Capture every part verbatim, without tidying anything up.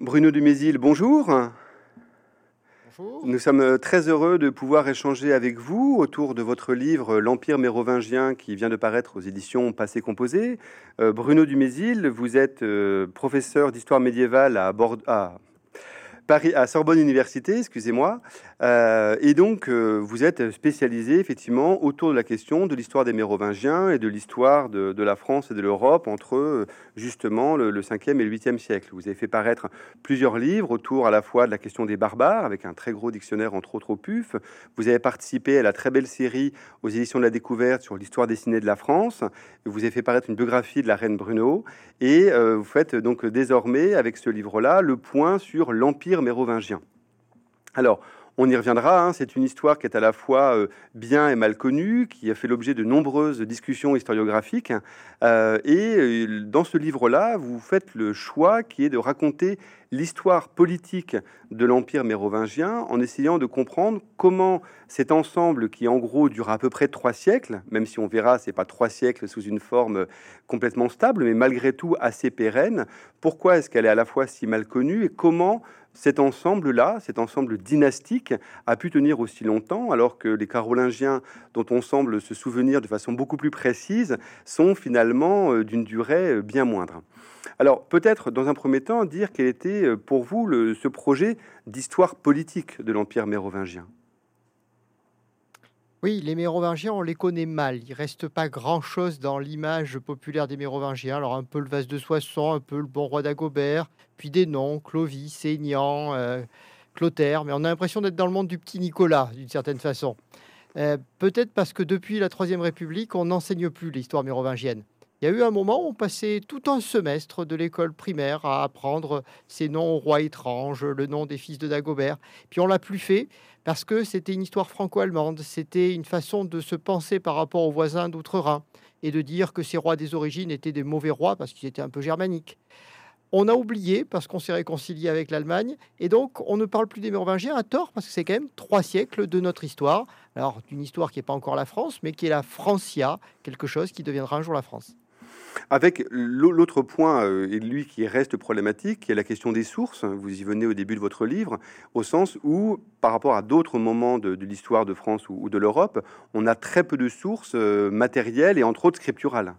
Bruno Dumézil, bonjour. Bonjour. Nous sommes très heureux de pouvoir échanger avec vous autour de votre livre L'Empire mérovingien qui vient de paraître aux éditions Passé Composé. Euh, Bruno Dumézil, vous êtes euh, professeur d'histoire médiévale à, Bord- à Paris, à Sorbonne Université, excusez-moi. Euh, et donc, euh, vous êtes spécialisé effectivement autour de la question de l'histoire des Mérovingiens et de l'histoire de, de la France et de l'Europe entre euh, justement le, le cinquième et le huitième siècle. Vous avez fait paraître plusieurs livres autour à la fois de la question des barbares, avec un très gros dictionnaire entre autres au P U F. Vous avez participé à la très belle série aux éditions de la Découverte sur l'histoire dessinée de la France. Vous avez fait paraître une biographie de la reine Bruno. Et euh, vous faites donc désormais, avec ce livre-là, le point sur l'Empire mérovingien. Alors, on y reviendra, hein, c'est une histoire qui est à la fois euh, bien et mal connue, qui a fait l'objet de nombreuses discussions historiographiques. Euh, et euh, dans ce livre-là, vous faites le choix qui est de raconter l'histoire politique de l'Empire mérovingien en essayant de comprendre comment cet ensemble qui, en gros, dure à peu près trois siècles, même si on verra, c'est pas trois siècles sous une forme complètement stable, mais malgré tout assez pérenne, pourquoi est-ce qu'elle est à la fois si mal connue et comment cet ensemble-là, cet ensemble dynastique, a pu tenir aussi longtemps, alors que les Carolingiens, dont on semble se souvenir de façon beaucoup plus précise, sont finalement euh, d'une durée euh, bien moindre. Alors, peut-être, dans un premier temps, dire quel était euh, pour vous le, ce projet d'histoire politique de l'Empire mérovingien. Oui, les Mérovingiens, on les connaît mal. Il reste pas grand-chose dans l'image populaire des Mérovingiens. Alors un peu le vase de Soissons, un peu le bon roi d'Agobert, puis des noms, Clovis, Aignan, euh, Clotaire. Mais on a l'impression d'être dans le monde du petit Nicolas, d'une certaine façon. Euh, peut-être parce que depuis la Troisième République, on n'enseigne plus l'histoire mérovingienne. Il y a eu un moment où on passait tout un semestre de l'école primaire à apprendre ces noms aux rois étranges, le nom des fils de Dagobert. Puis on l'a plus fait parce que c'était une histoire franco-allemande, c'était une façon de se penser par rapport aux voisins d'outre-Rhin et de dire que ces rois des origines étaient des mauvais rois parce qu'ils étaient un peu germaniques. On a oublié parce qu'on s'est réconcilié avec l'Allemagne et donc on ne parle plus des Mérovingiens à tort parce que c'est quand même trois siècles de notre histoire. Alors d'une histoire qui n'est pas encore la France, mais qui est la Francia, quelque chose qui deviendra un jour la France. Avec l'autre point, euh, et lui qui reste problématique, qui est la question des sources. Vous y venez au début de votre livre, au sens où, par rapport à d'autres moments de, de l'histoire de France ou, ou de l'Europe, on a très peu de sources euh, matérielles et entre autres scripturales.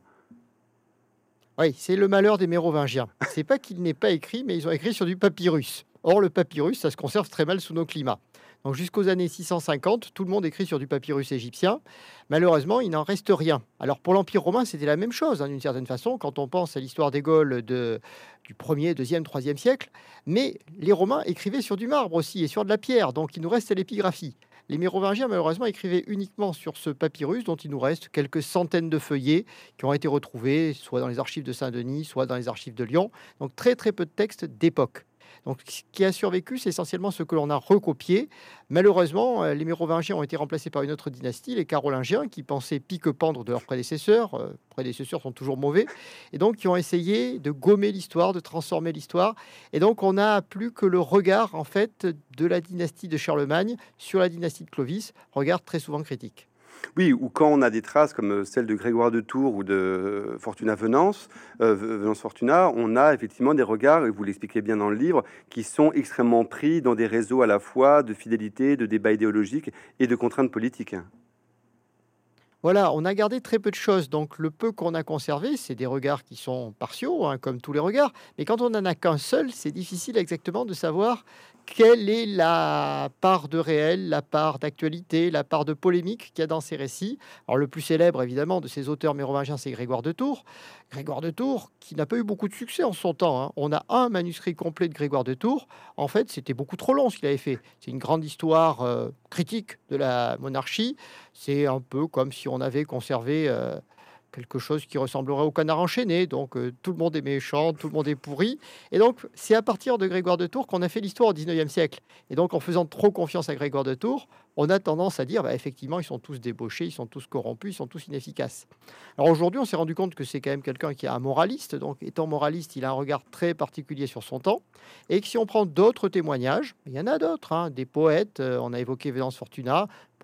Oui, c'est le malheur des Mérovingiens. C'est pas qu'il n'est pas écrit, mais ils ont écrit sur du papyrus. Or, le papyrus, ça se conserve très mal sous nos climats. Donc, jusqu'aux années six cent cinquante, tout le monde écrit sur du papyrus égyptien. Malheureusement, il n'en reste rien. Alors, pour l'Empire romain, c'était la même chose, hein, d'une certaine façon, quand on pense à l'histoire des Gaules de, du premier, deuxième, troisième siècle. Mais les Romains écrivaient sur du marbre aussi et sur de la pierre. Donc, il nous reste l'épigraphie. Les Mérovingiens, malheureusement, écrivaient uniquement sur ce papyrus dont il nous reste quelques centaines de feuillets qui ont été retrouvés soit dans les archives de Saint-Denis, soit dans les archives de Lyon. Donc très très peu de textes d'époque. Donc ce qui a survécu, c'est essentiellement ce que l'on a recopié. Malheureusement, euh, les Mérovingiens ont été remplacés par une autre dynastie, les Carolingiens, qui pensaient pique-pendre de leurs prédécesseurs. Euh, prédécesseurs sont toujours mauvais. Et donc qui ont essayé de gommer l'histoire, de transformer l'histoire. Et donc on n'a plus que le regard en fait de la dynastie de Charlemagne sur la dynastie de Clovis, regard très souvent critique. Oui, ou quand on a des traces comme celle de Grégoire de Tours ou de Fortuna Venance, euh, Venance Fortuna, on a effectivement des regards, et vous l'expliquez bien dans le livre, qui sont extrêmement pris dans des réseaux à la fois de fidélité, de débat idéologique et de contraintes politiques. Voilà, on a gardé très peu de choses, donc le peu qu'on a conservé, c'est des regards qui sont partiaux, hein, comme tous les regards, mais quand on n'en a qu'un seul, c'est difficile exactement de savoir quelle est la part de réel, la part d'actualité, la part de polémique qu'il y a dans ces récits. Alors le plus célèbre, évidemment, de ces auteurs mérovingiens, c'est Grégoire de Tours. Grégoire de Tours, qui n'a pas eu beaucoup de succès en son temps, hein. On a un manuscrit complet de Grégoire de Tours. En fait, c'était beaucoup trop long ce qu'il avait fait. C'est une grande histoire euh, critique de la monarchie. C'est un peu comme si on avait conservé euh, quelque chose qui ressemblerait au canard enchaîné. Donc euh, tout le monde est méchant, tout le monde est pourri. Et donc c'est à partir de Grégoire de Tours qu'on a fait l'histoire au dix-neuvième siècle. Et donc en faisant trop confiance à Grégoire de Tours, on a tendance à dire, bah, effectivement, ils sont tous débauchés, ils sont tous corrompus, ils sont tous inefficaces. Alors aujourd'hui, on s'est rendu compte que c'est quand même quelqu'un qui est un moraliste. Donc étant moraliste, il a un regard très particulier sur son temps. Et que si on prend d'autres témoignages, il y en a d'autres, hein, des poètes, euh, on a évoqué Venance Fortuna,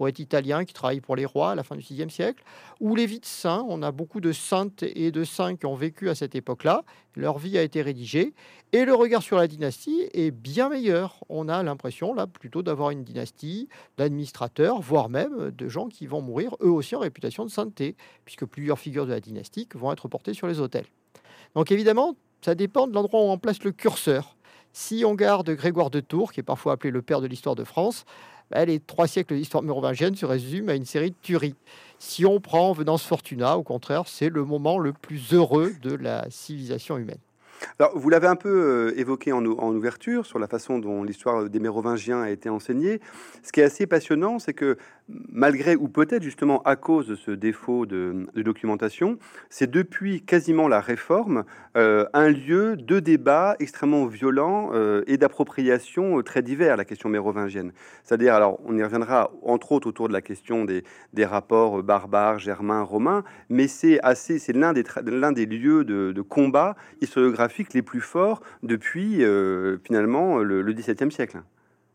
poète italien qui travaille pour les rois à la fin du sixième siècle, ou les vies de saints. On a beaucoup de saintes et de saints qui ont vécu à cette époque-là. Leur vie a été rédigée. Et le regard sur la dynastie est bien meilleur. On a l'impression, là, plutôt d'avoir une dynastie d'administrateurs, voire même de gens qui vont mourir, eux aussi, en réputation de sainteté, puisque plusieurs figures de la dynastie vont être portées sur les autels. Donc évidemment, ça dépend de l'endroit où on place le curseur. Si on garde Grégoire de Tours, qui est parfois appelé le père de l'histoire de France, bah, les trois siècles d'histoire mérovingienne se résument à une série de tueries. Si on prend Venance Fortuna, au contraire, c'est le moment le plus heureux de la civilisation humaine. Alors, vous l'avez un peu euh, évoqué en, ou- en ouverture sur la façon dont l'histoire des Mérovingiens a été enseignée. Ce qui est assez passionnant, c'est que malgré, ou peut-être justement à cause de ce défaut de, de documentation, c'est depuis quasiment la Réforme euh, un lieu de débat extrêmement violent euh, et d'appropriation euh, très divers, la question mérovingienne. C'est-à-dire, alors on y reviendra entre autres autour de la question des, des rapports euh, barbares, germains, romains, mais c'est assez, c'est l'un des, tra- l'un des lieux de, de combat historiographiques les plus forts depuis euh, finalement le, le dix-septième siècle.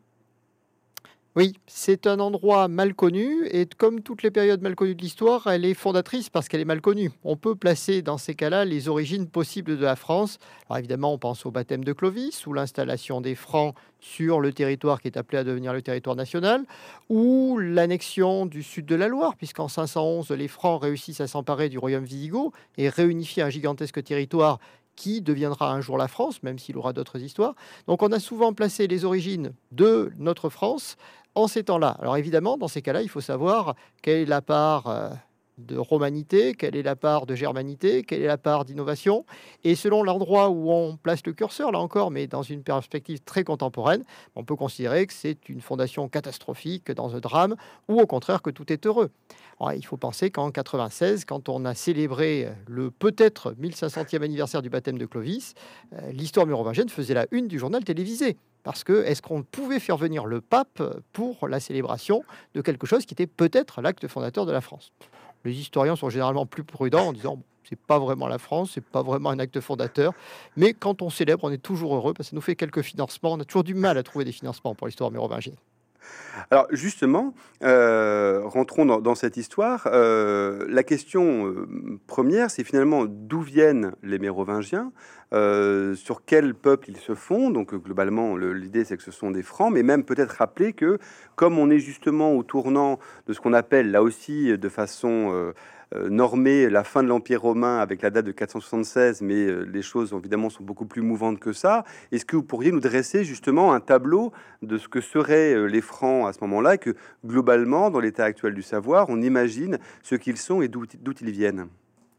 Oui, c'est un endroit mal connu et comme toutes les périodes mal connues de l'histoire, elle est fondatrice parce qu'elle est mal connue. On peut placer dans ces cas-là les origines possibles de la France. Alors évidemment, on pense au baptême de Clovis ou l'installation des Francs sur le territoire qui est appelé à devenir le territoire national, ou l'annexion du sud de la Loire, puisqu'en cinq cent onze, les Francs réussissent à s'emparer du royaume wisigoth et réunifier un gigantesque territoire qui deviendra un jour la France, même s'il aura d'autres histoires. Donc on a souvent placé les origines de notre France en ces temps-là. Alors évidemment, dans ces cas-là, il faut savoir quelle est la part euh, de romanité, quelle est la part de germanité, quelle est la part d'innovation. Et selon l'endroit où on place le curseur, là encore, mais dans une perspective très contemporaine, on peut considérer que c'est une fondation catastrophique dans un drame, ou au contraire que tout est heureux. Alors, il faut penser qu'en quatre-vingt-seize, quand on a célébré le peut-être mille cinq centième anniversaire du baptême de Clovis, euh, l'histoire mérovingienne faisait la une du journal télévisé. Parce que est-ce qu'on pouvait faire venir le pape pour la célébration de quelque chose qui était peut-être l'acte fondateur de la France? Les historiens sont généralement plus prudents en disant bon, c'est pas vraiment la France, c'est pas vraiment un acte fondateur, mais quand on célèbre, on est toujours heureux parce que ça nous fait quelques financements. On a toujours du mal à trouver des financements pour l'histoire mérovingienne. Alors justement, euh, rentrons dans, dans cette histoire. Euh, la question euh, première, c'est finalement d'où viennent les Mérovingiens, euh, sur quel peuple ils se font. Donc euh, globalement, le- l'idée c'est que ce sont des Francs, mais même peut-être rappeler que comme on est justement au tournant de ce qu'on appelle là aussi de façon euh, euh, normée la fin de l'Empire romain avec la date de quatre cent soixante-seize, mais euh, les choses évidemment sont beaucoup plus mouvantes que ça. Est-ce que vous pourriez nous dresser justement un tableau de ce que seraient euh, les Francs à ce moment-là, et que globalement, dans l'état actuel du savoir, on imagine ce qu'ils sont et d'où d'où ils viennent.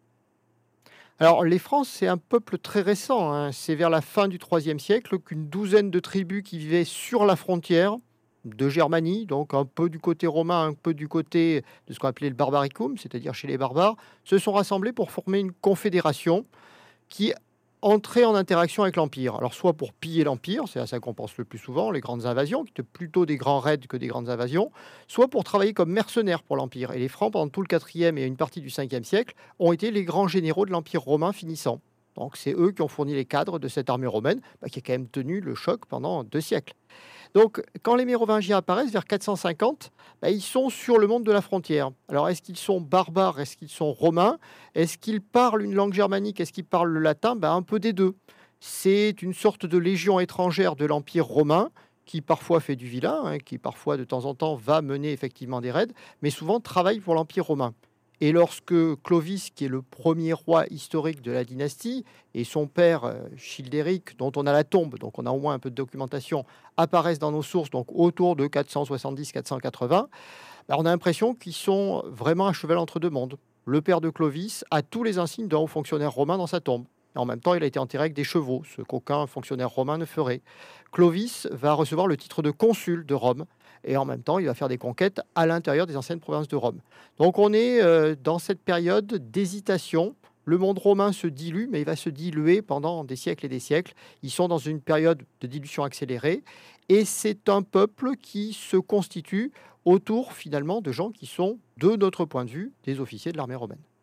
Alors, les Francs, c'est un peuple très récent, hein. C'est vers la fin du troisième siècle qu'une douzaine de tribus qui vivaient sur la frontière de Germanie, donc un peu du côté romain, un peu du côté de ce qu'on appelait le barbaricum, c'est-à-dire chez les barbares, se sont rassemblés pour former une confédération qui entrait en interaction avec l'Empire. Alors, soit pour piller l'Empire, c'est à ça qu'on pense le plus souvent, les grandes invasions, qui étaient plutôt des grands raids que des grandes invasions, soit pour travailler comme mercenaires pour l'Empire. Et les Francs, pendant tout le quatrième et une partie du cinquième siècle, ont été les grands généraux de l'Empire romain finissant. Donc, c'est eux qui ont fourni les cadres de cette armée romaine, bah, qui a quand même tenu le choc pendant deux siècles. Donc, quand les Mérovingiens apparaissent vers quatre cent cinquante, bah, ils sont sur le monde de la frontière. Alors, est-ce qu'ils sont barbares? Est-ce qu'ils sont romains? Est-ce qu'ils parlent une langue germanique? Est-ce qu'ils parlent le latin? Bah, un peu des deux. C'est une sorte de légion étrangère de l'Empire romain qui parfois fait du vilain, hein, qui parfois de temps en temps va mener effectivement des raids, mais souvent travaille pour l'Empire romain. Et lorsque Clovis, qui est le premier roi historique de la dynastie, et son père euh, Childéric, dont on a la tombe, donc on a au moins un peu de documentation, apparaissent dans nos sources, donc autour de quatre cent soixante-dix quatre cent quatre-vingts, bah, on a l'impression qu'ils sont vraiment à cheval entre deux mondes. Le père de Clovis a tous les insignes d'un haut fonctionnaire romain dans sa tombe. Et en même temps, il a été enterré avec des chevaux, ce qu'aucun fonctionnaire romain ne ferait. Clovis va recevoir le titre de consul de Rome, et en même temps, il va faire des conquêtes à l'intérieur des anciennes provinces de Rome. Donc on est euh, dans cette période d'hésitation. Le monde romain se dilue, mais il va se diluer pendant des siècles et des siècles. Ils sont dans une période de dilution accélérée, et c'est un peuple qui se constitue autour finalement de gens qui sont, de notre point de vue, des officiers de l'armée romaine.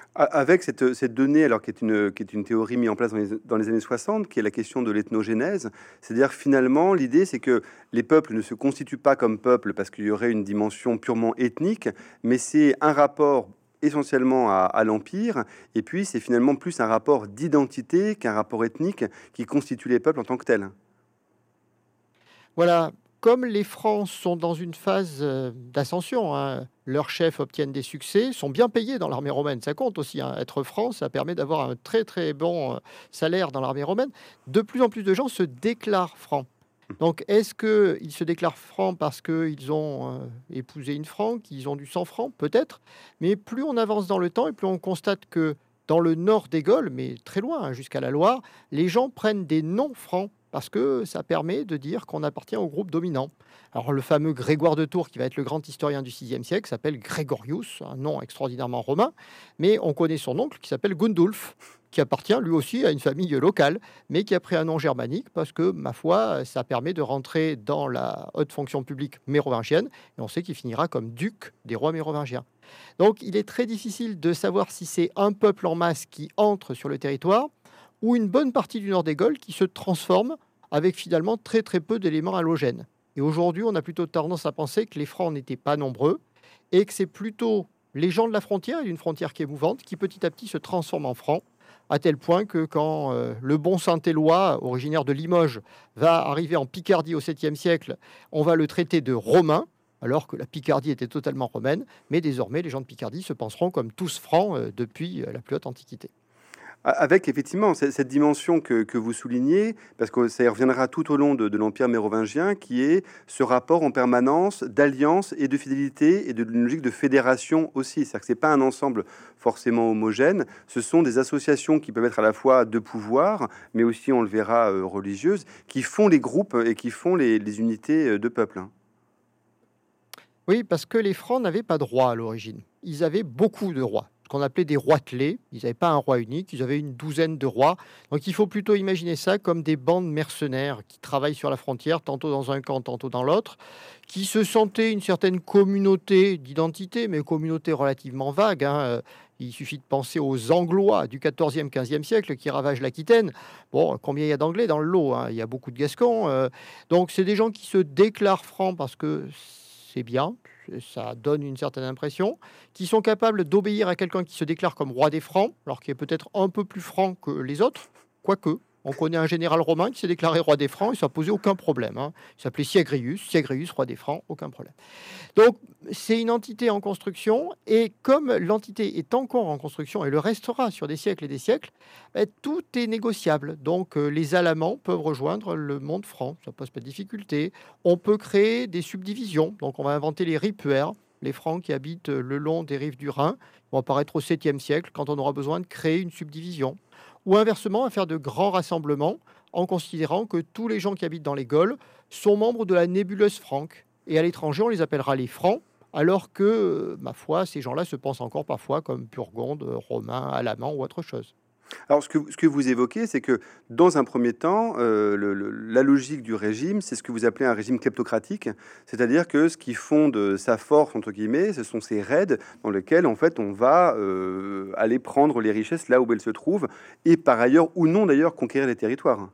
A- Avec cette, cette donnée, alors qui est une, qui est une théorie mise en place dans les, dans les années soixante, qui est la question de l'ethnogénèse, c'est-à-dire finalement l'idée c'est que les peuples ne se constituent pas comme peuples parce qu'il y aurait une dimension purement ethnique, mais c'est un rapport essentiellement à, à l'empire, et puis c'est finalement plus un rapport d'identité qu'un rapport ethnique qui constitue les peuples en tant que tels. Voilà, comme les Francs sont dans une phase euh, d'ascension, hein, leurs chefs obtiennent des succès, sont bien payés dans l'armée romaine, ça compte aussi, hein. Être franc, ça permet d'avoir un très très bon euh, salaire dans l'armée romaine. De plus en plus de gens se déclarent francs. Donc, est-ce qu'ils se déclarent francs parce qu'ils ont euh, épousé une franc, qu'ils ont du sang franc? Peut-être. Mais plus on avance dans le temps et plus on constate que dans le nord des Gaules, mais très loin, hein, jusqu'à la Loire, les gens prennent des noms francs parce que ça permet de dire qu'on appartient au groupe dominant. Alors, le fameux Grégoire de Tours, qui va être le grand historien du sixième siècle, s'appelle Grégorius, un nom extraordinairement romain, mais on connaît son oncle qui s'appelle Gundulf, qui appartient lui aussi à une famille locale, mais qui a pris un nom germanique parce que, ma foi, ça permet de rentrer dans la haute fonction publique mérovingienne, et on sait qu'il finira comme duc des rois mérovingiens. Donc il est très difficile de savoir si c'est un peuple en masse qui entre sur le territoire, ou une bonne partie du nord des Gaules qui se transforme avec finalement très très peu d'éléments halogènes. Et aujourd'hui, on a plutôt tendance à penser que les Francs n'étaient pas nombreux, et que c'est plutôt les gens de la frontière, et d'une frontière qui est mouvante, qui petit à petit se transforment en Francs, à tel point que quand euh, le bon Saint-Éloi, originaire de Limoges, va arriver en Picardie au septième siècle, on va le traiter de romain, alors que la Picardie était totalement romaine, mais désormais les gens de Picardie se penseront comme tous francs euh, depuis euh, la plus haute antiquité. A- Avec effectivement c- cette dimension que, que vous soulignez, parce que ça y reviendra tout au long de, de l'Empire mérovingien, qui est ce rapport en permanence d'alliance et de fidélité et de d'une logique de fédération aussi. C'est-à-dire que c'est pas un ensemble forcément homogène, ce sont des associations qui peuvent être à la fois de pouvoir, mais aussi, on le verra, euh, religieuses, qui font les groupes et qui font les, les unités euh, de peuple, hein. Oui, parce que les Francs n'avaient pas de roi à l'origine. Ils avaient beaucoup de rois, ce qu'on appelait des roitelets. Ils n'avaient pas un roi unique, ils avaient une douzaine de rois. Donc il faut plutôt imaginer ça comme des bandes mercenaires qui travaillent sur la frontière, tantôt dans un camp, tantôt dans l'autre, qui se sentaient une certaine communauté d'identité, mais communauté relativement vague, hein. Euh, Il suffit de penser aux Anglois du quatorzième, quinzième siècle qui ravagent l'Aquitaine. Bon, combien il y a d'Anglais dans le lot, hein? Il y a beaucoup de Gascons. Euh, donc, c'est des gens qui se déclarent francs parce que c'est bien, ça donne une certaine impression, qui sont capables d'obéir à quelqu'un qui se déclare comme roi des Francs, alors qui est peut-être un peu plus franc que les autres, quoique. On connaît un général romain qui s'est déclaré roi des Francs et ça n'a posé aucun problème, hein. Il s'appelait Siagrius, Siagrius, roi des Francs, aucun problème. Donc, c'est une entité en construction, et comme l'entité est encore en construction et le restera sur des siècles et des siècles, ben, tout est négociable. Donc, euh, les Alamans peuvent rejoindre le monde franc, ça pose pas de difficulté. On peut créer des subdivisions, donc on va inventer les ripuaires, les Francs qui habitent le long des rives du Rhin, vont apparaître au septième siècle quand on aura besoin de créer une subdivision. Ou inversement, à faire de grands rassemblements en considérant que tous les gens qui habitent dans les Gaules sont membres de la nébuleuse franque. Et à l'étranger, on les appellera les Francs, alors que, euh, ma foi, ces gens-là se pensent encore parfois comme Burgondes, euh, Romains, Alamans ou autre chose. Alors, ce que, ce que vous évoquez, c'est que dans un premier temps, euh, le- le- la logique du régime, c'est ce que vous appelez un régime kleptocratique, c'est-à-dire que ce qui fonde sa force, entre guillemets, ce sont ces raids dans lesquels, en fait, on va euh, aller prendre les richesses là où elles se trouvent, et par ailleurs, ou non d'ailleurs, conquérir les territoires.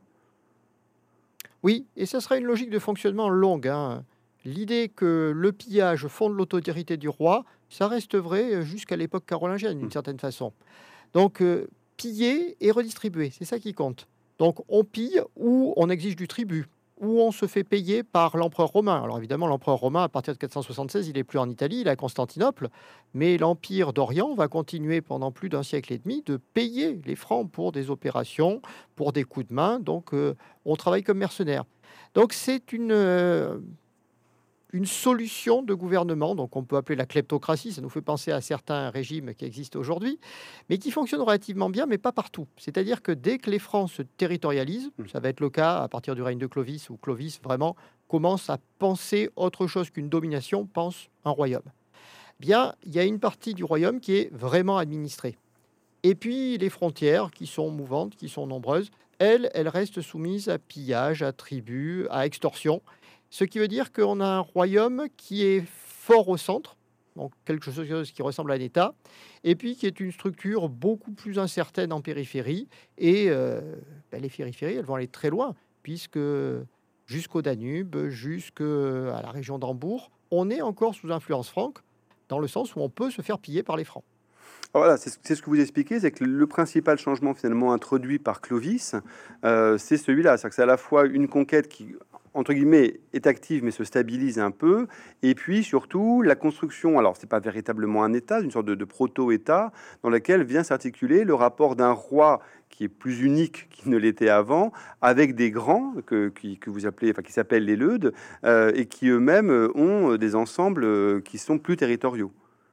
Oui, et ça sera une logique de fonctionnement longue, hein. L'idée que le pillage fonde l'autorité du roi, ça reste vrai euh, jusqu'à l'époque carolingienne, d'une certaine façon. Donc, euh, piller et redistribuer, c'est ça qui compte. Donc, on pille ou on exige du tribut, ou on se fait payer par l'empereur romain. Alors, évidemment, l'empereur romain, à partir de quatre cent soixante-seize, il est plus en Italie, il est à Constantinople, mais l'Empire d'Orient va continuer pendant plus d'un siècle et demi de payer les Francs pour des opérations, pour des coups de main. Donc, euh, on travaille comme mercenaires. Donc, c'est une, euh, une solution de gouvernement, donc on peut appeler la kleptocratie, ça nous fait penser à certains régimes qui existent aujourd'hui, mais qui fonctionnent relativement bien, mais pas partout. C'est-à-dire que dès que les Francs se territorialisent, Mm. ça va être le cas à partir du règne de Clovis, où Clovis vraiment commence à penser autre chose qu'une domination, pense un royaume. Bien, il y a une partie du royaume qui est vraiment administrée. Et puis les frontières, qui sont mouvantes, qui sont nombreuses, elles, elles restent soumises à pillage, à tribut, à extorsion. Ce qui veut dire qu'on a un royaume qui est fort au centre, donc quelque chose qui ressemble à un État, et puis qui est une structure beaucoup plus incertaine en périphérie. Et euh, ben, les périphéries, elles vont aller très loin, puisque jusqu'au Danube, jusqu'à la région d'Hambourg, on est encore sous influence franque, dans le sens où on peut se faire piller par les Francs. Alors voilà, c'est ce c'est ce que vous expliquez, c'est que le principal changement finalement introduit par Clovis, euh, c'est celui-là. C'est-à-dire que c'est à la fois une conquête qui, entre guillemets, est active mais se stabilise un peu, et puis surtout la construction, alors c'est pas véritablement un État, une sorte de, de proto-État dans lequel vient s'articuler le rapport d'un roi qui est plus unique qu'il ne l'était avant, avec des grands que, qui, que vous appelez, enfin qui s'appellent les Leudes, euh, et qui eux-mêmes ont des ensembles euh, qui sont plus territoriaux.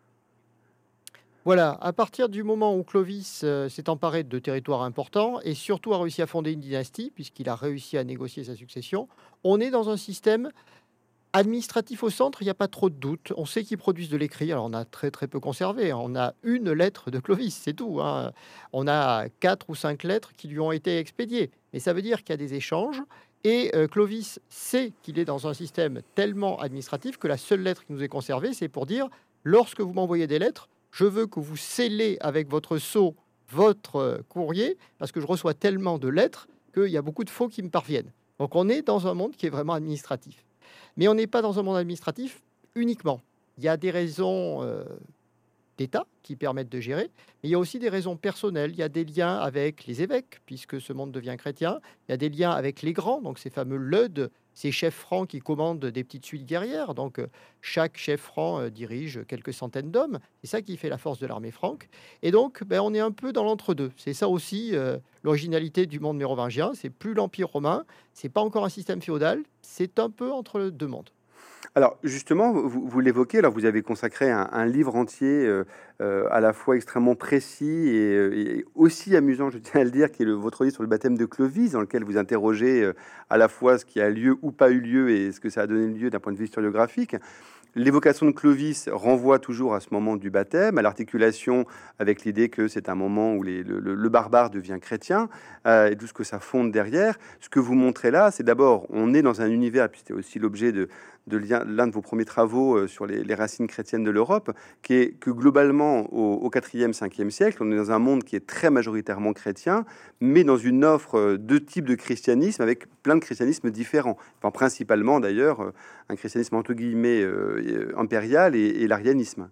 Voilà, à partir du moment où Clovis euh, s'est emparé de territoires importants et surtout a réussi à fonder une dynastie, puisqu'il a réussi à négocier sa succession, on est dans un système administratif au centre, il n'y a pas trop de doute. On sait qu'ils produisent de l'écrit, alors on a très très peu conservé. On a une lettre de Clovis, c'est tout, hein. On a quatre ou cinq lettres qui lui ont été expédiées. Mais ça veut dire qu'il y a des échanges. Et euh, Clovis sait qu'il est dans un système tellement administratif que la seule lettre qui nous est conservée, c'est pour dire, lorsque vous m'envoyez des lettres, je veux que vous scellez avec votre sceau votre euh, courrier, parce que je reçois tellement de lettres qu'il y a beaucoup de faux qui me parviennent. Donc on est dans un monde qui est vraiment administratif. Mais on n'est pas dans un monde administratif uniquement. Il y a des raisons euh, d'État qui permettent de gérer, mais il y a aussi des raisons personnelles. Il y a des liens avec les évêques, puisque ce monde devient chrétien. Il y a des liens avec les grands, donc ces fameux leudes, ces chefs francs qui commandent des petites suites guerrières. Donc euh, chaque chef franc euh, dirige quelques centaines d'hommes. C'est ça qui fait la force de l'armée franque. Et donc, ben, on est un peu dans l'entre-deux. C'est ça aussi euh, l'originalité du monde mérovingien. C'est plus l'Empire romain, c'est pas encore un système féodal, c'est un peu entre les deux mondes. Alors justement, vous, vous l'évoquez, alors vous avez consacré un, un livre entier euh, euh, à la fois extrêmement précis et, euh, et aussi amusant, je tiens à le dire, qui est le, votre livre sur le baptême de Clovis, dans lequel vous interrogez euh, à la fois ce qui a lieu ou pas eu lieu et ce que ça a donné lieu d'un point de vue historiographique. L'évocation de Clovis renvoie toujours à ce moment du baptême, à l'articulation avec l'idée que c'est un moment où les- le, le- le barbare devient chrétien, euh, et tout ce que ça fonde derrière. Ce que vous montrez là, c'est d'abord, on est dans un univers, puis c'était aussi l'objet de, de lien- l'un de vos premiers travaux euh, sur les, les racines chrétiennes de l'Europe, qui est que globalement, au, au quatrième, cinquième siècle, on est dans un monde qui est très majoritairement chrétien, mais dans une offre euh, de types de christianisme, avec plein de christianismes différents. Enfin, principalement d'ailleurs, euh, un christianisme entre guillemets euh, euh, impérial et, et l'arianisme.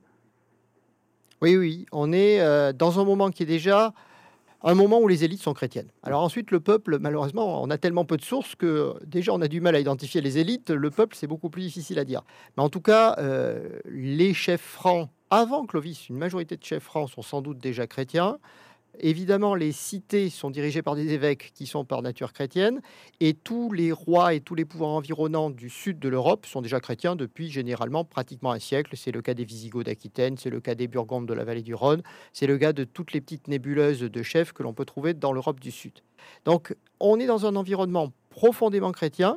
Oui, oui, on est euh, dans un moment qui est déjà un moment où les élites sont chrétiennes. Alors ensuite, le peuple, malheureusement, on a tellement peu de sources que euh, déjà on a du mal à identifier les élites. Le peuple, c'est beaucoup plus difficile à dire. Mais en tout cas, euh, les chefs francs, avant Clovis, une majorité de chefs francs sont sans doute déjà chrétiens. Évidemment, les cités sont dirigées par des évêques qui sont par nature chrétiennes, et tous les rois et tous les pouvoirs environnants du sud de l'Europe sont déjà chrétiens depuis généralement pratiquement un siècle. C'est le cas des Visigoths d'Aquitaine, c'est le cas des Burgondes de la vallée du Rhône, c'est le cas de toutes les petites nébuleuses de chefs que l'on peut trouver dans l'Europe du Sud. Donc, on est dans un environnement profondément chrétien,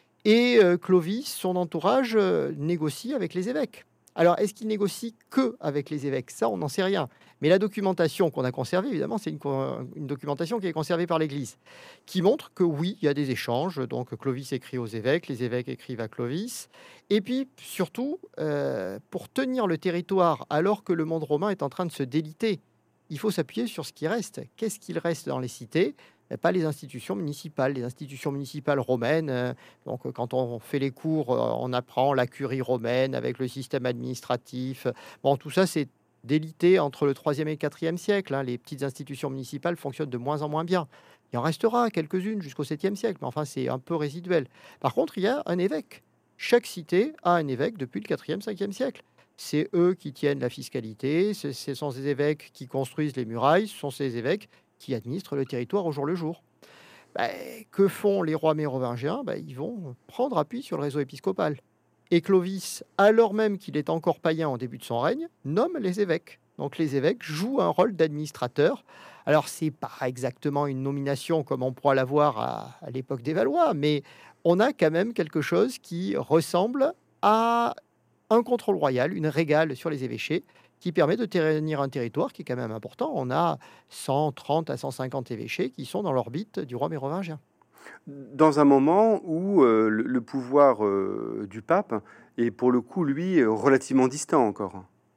et euh, Clovis, son entourage, euh, négocie avec les évêques. Alors, est-ce qu'il négocie que avec les évêques? Ça, on n'en sait rien. Mais la documentation qu'on a conservée, évidemment, c'est une, co- une documentation qui est conservée par l'Église, qui montre que oui, il y a des échanges. Donc, Clovis écrit aux évêques, les évêques écrivent à Clovis. Et puis, surtout, euh, pour tenir le territoire alors que le monde romain est en train de se déliter, il faut s'appuyer sur ce qui reste. Qu'est-ce qu'il reste dans les cités? Eh, pas les institutions municipales. Les institutions municipales romaines, euh, donc, euh, quand on fait les cours, euh, on apprend la curie romaine avec le système administratif. Bon, tout ça, c'est délité entre le troisième et le quatrième siècle, hein. Les petites institutions municipales fonctionnent de moins en moins bien. Il en restera quelques-unes jusqu'au septième siècle, mais enfin, c'est un peu résiduel. Par contre, il y a un évêque. Chaque cité a un évêque depuis le quatrième, cinquième siècle. C'est eux qui tiennent la fiscalité, ce ce sont ces évêques qui construisent les murailles, ce sont ces évêques qui administrent le territoire au jour le jour. Bah, que font les rois mérovingiens? Bah, ils vont prendre appui sur le réseau épiscopal. Et Clovis, alors même qu'il est encore païen en début de son règne, nomme les évêques. Donc les évêques jouent un rôle d'administrateur. Alors c'est pas exactement une nomination comme on pourra l'avoir à, à l'époque des Valois, mais on a quand même quelque chose qui ressemble à un contrôle royal, une régale sur les évêchés, qui permet de tenir un territoire qui est quand même important. On a cent trente à cent cinquante évêchés qui sont dans l'orbite du roi mérovingien. Dans un moment où euh, le, le pouvoir euh, du pape est pour le coup, lui, euh, relativement distant encore.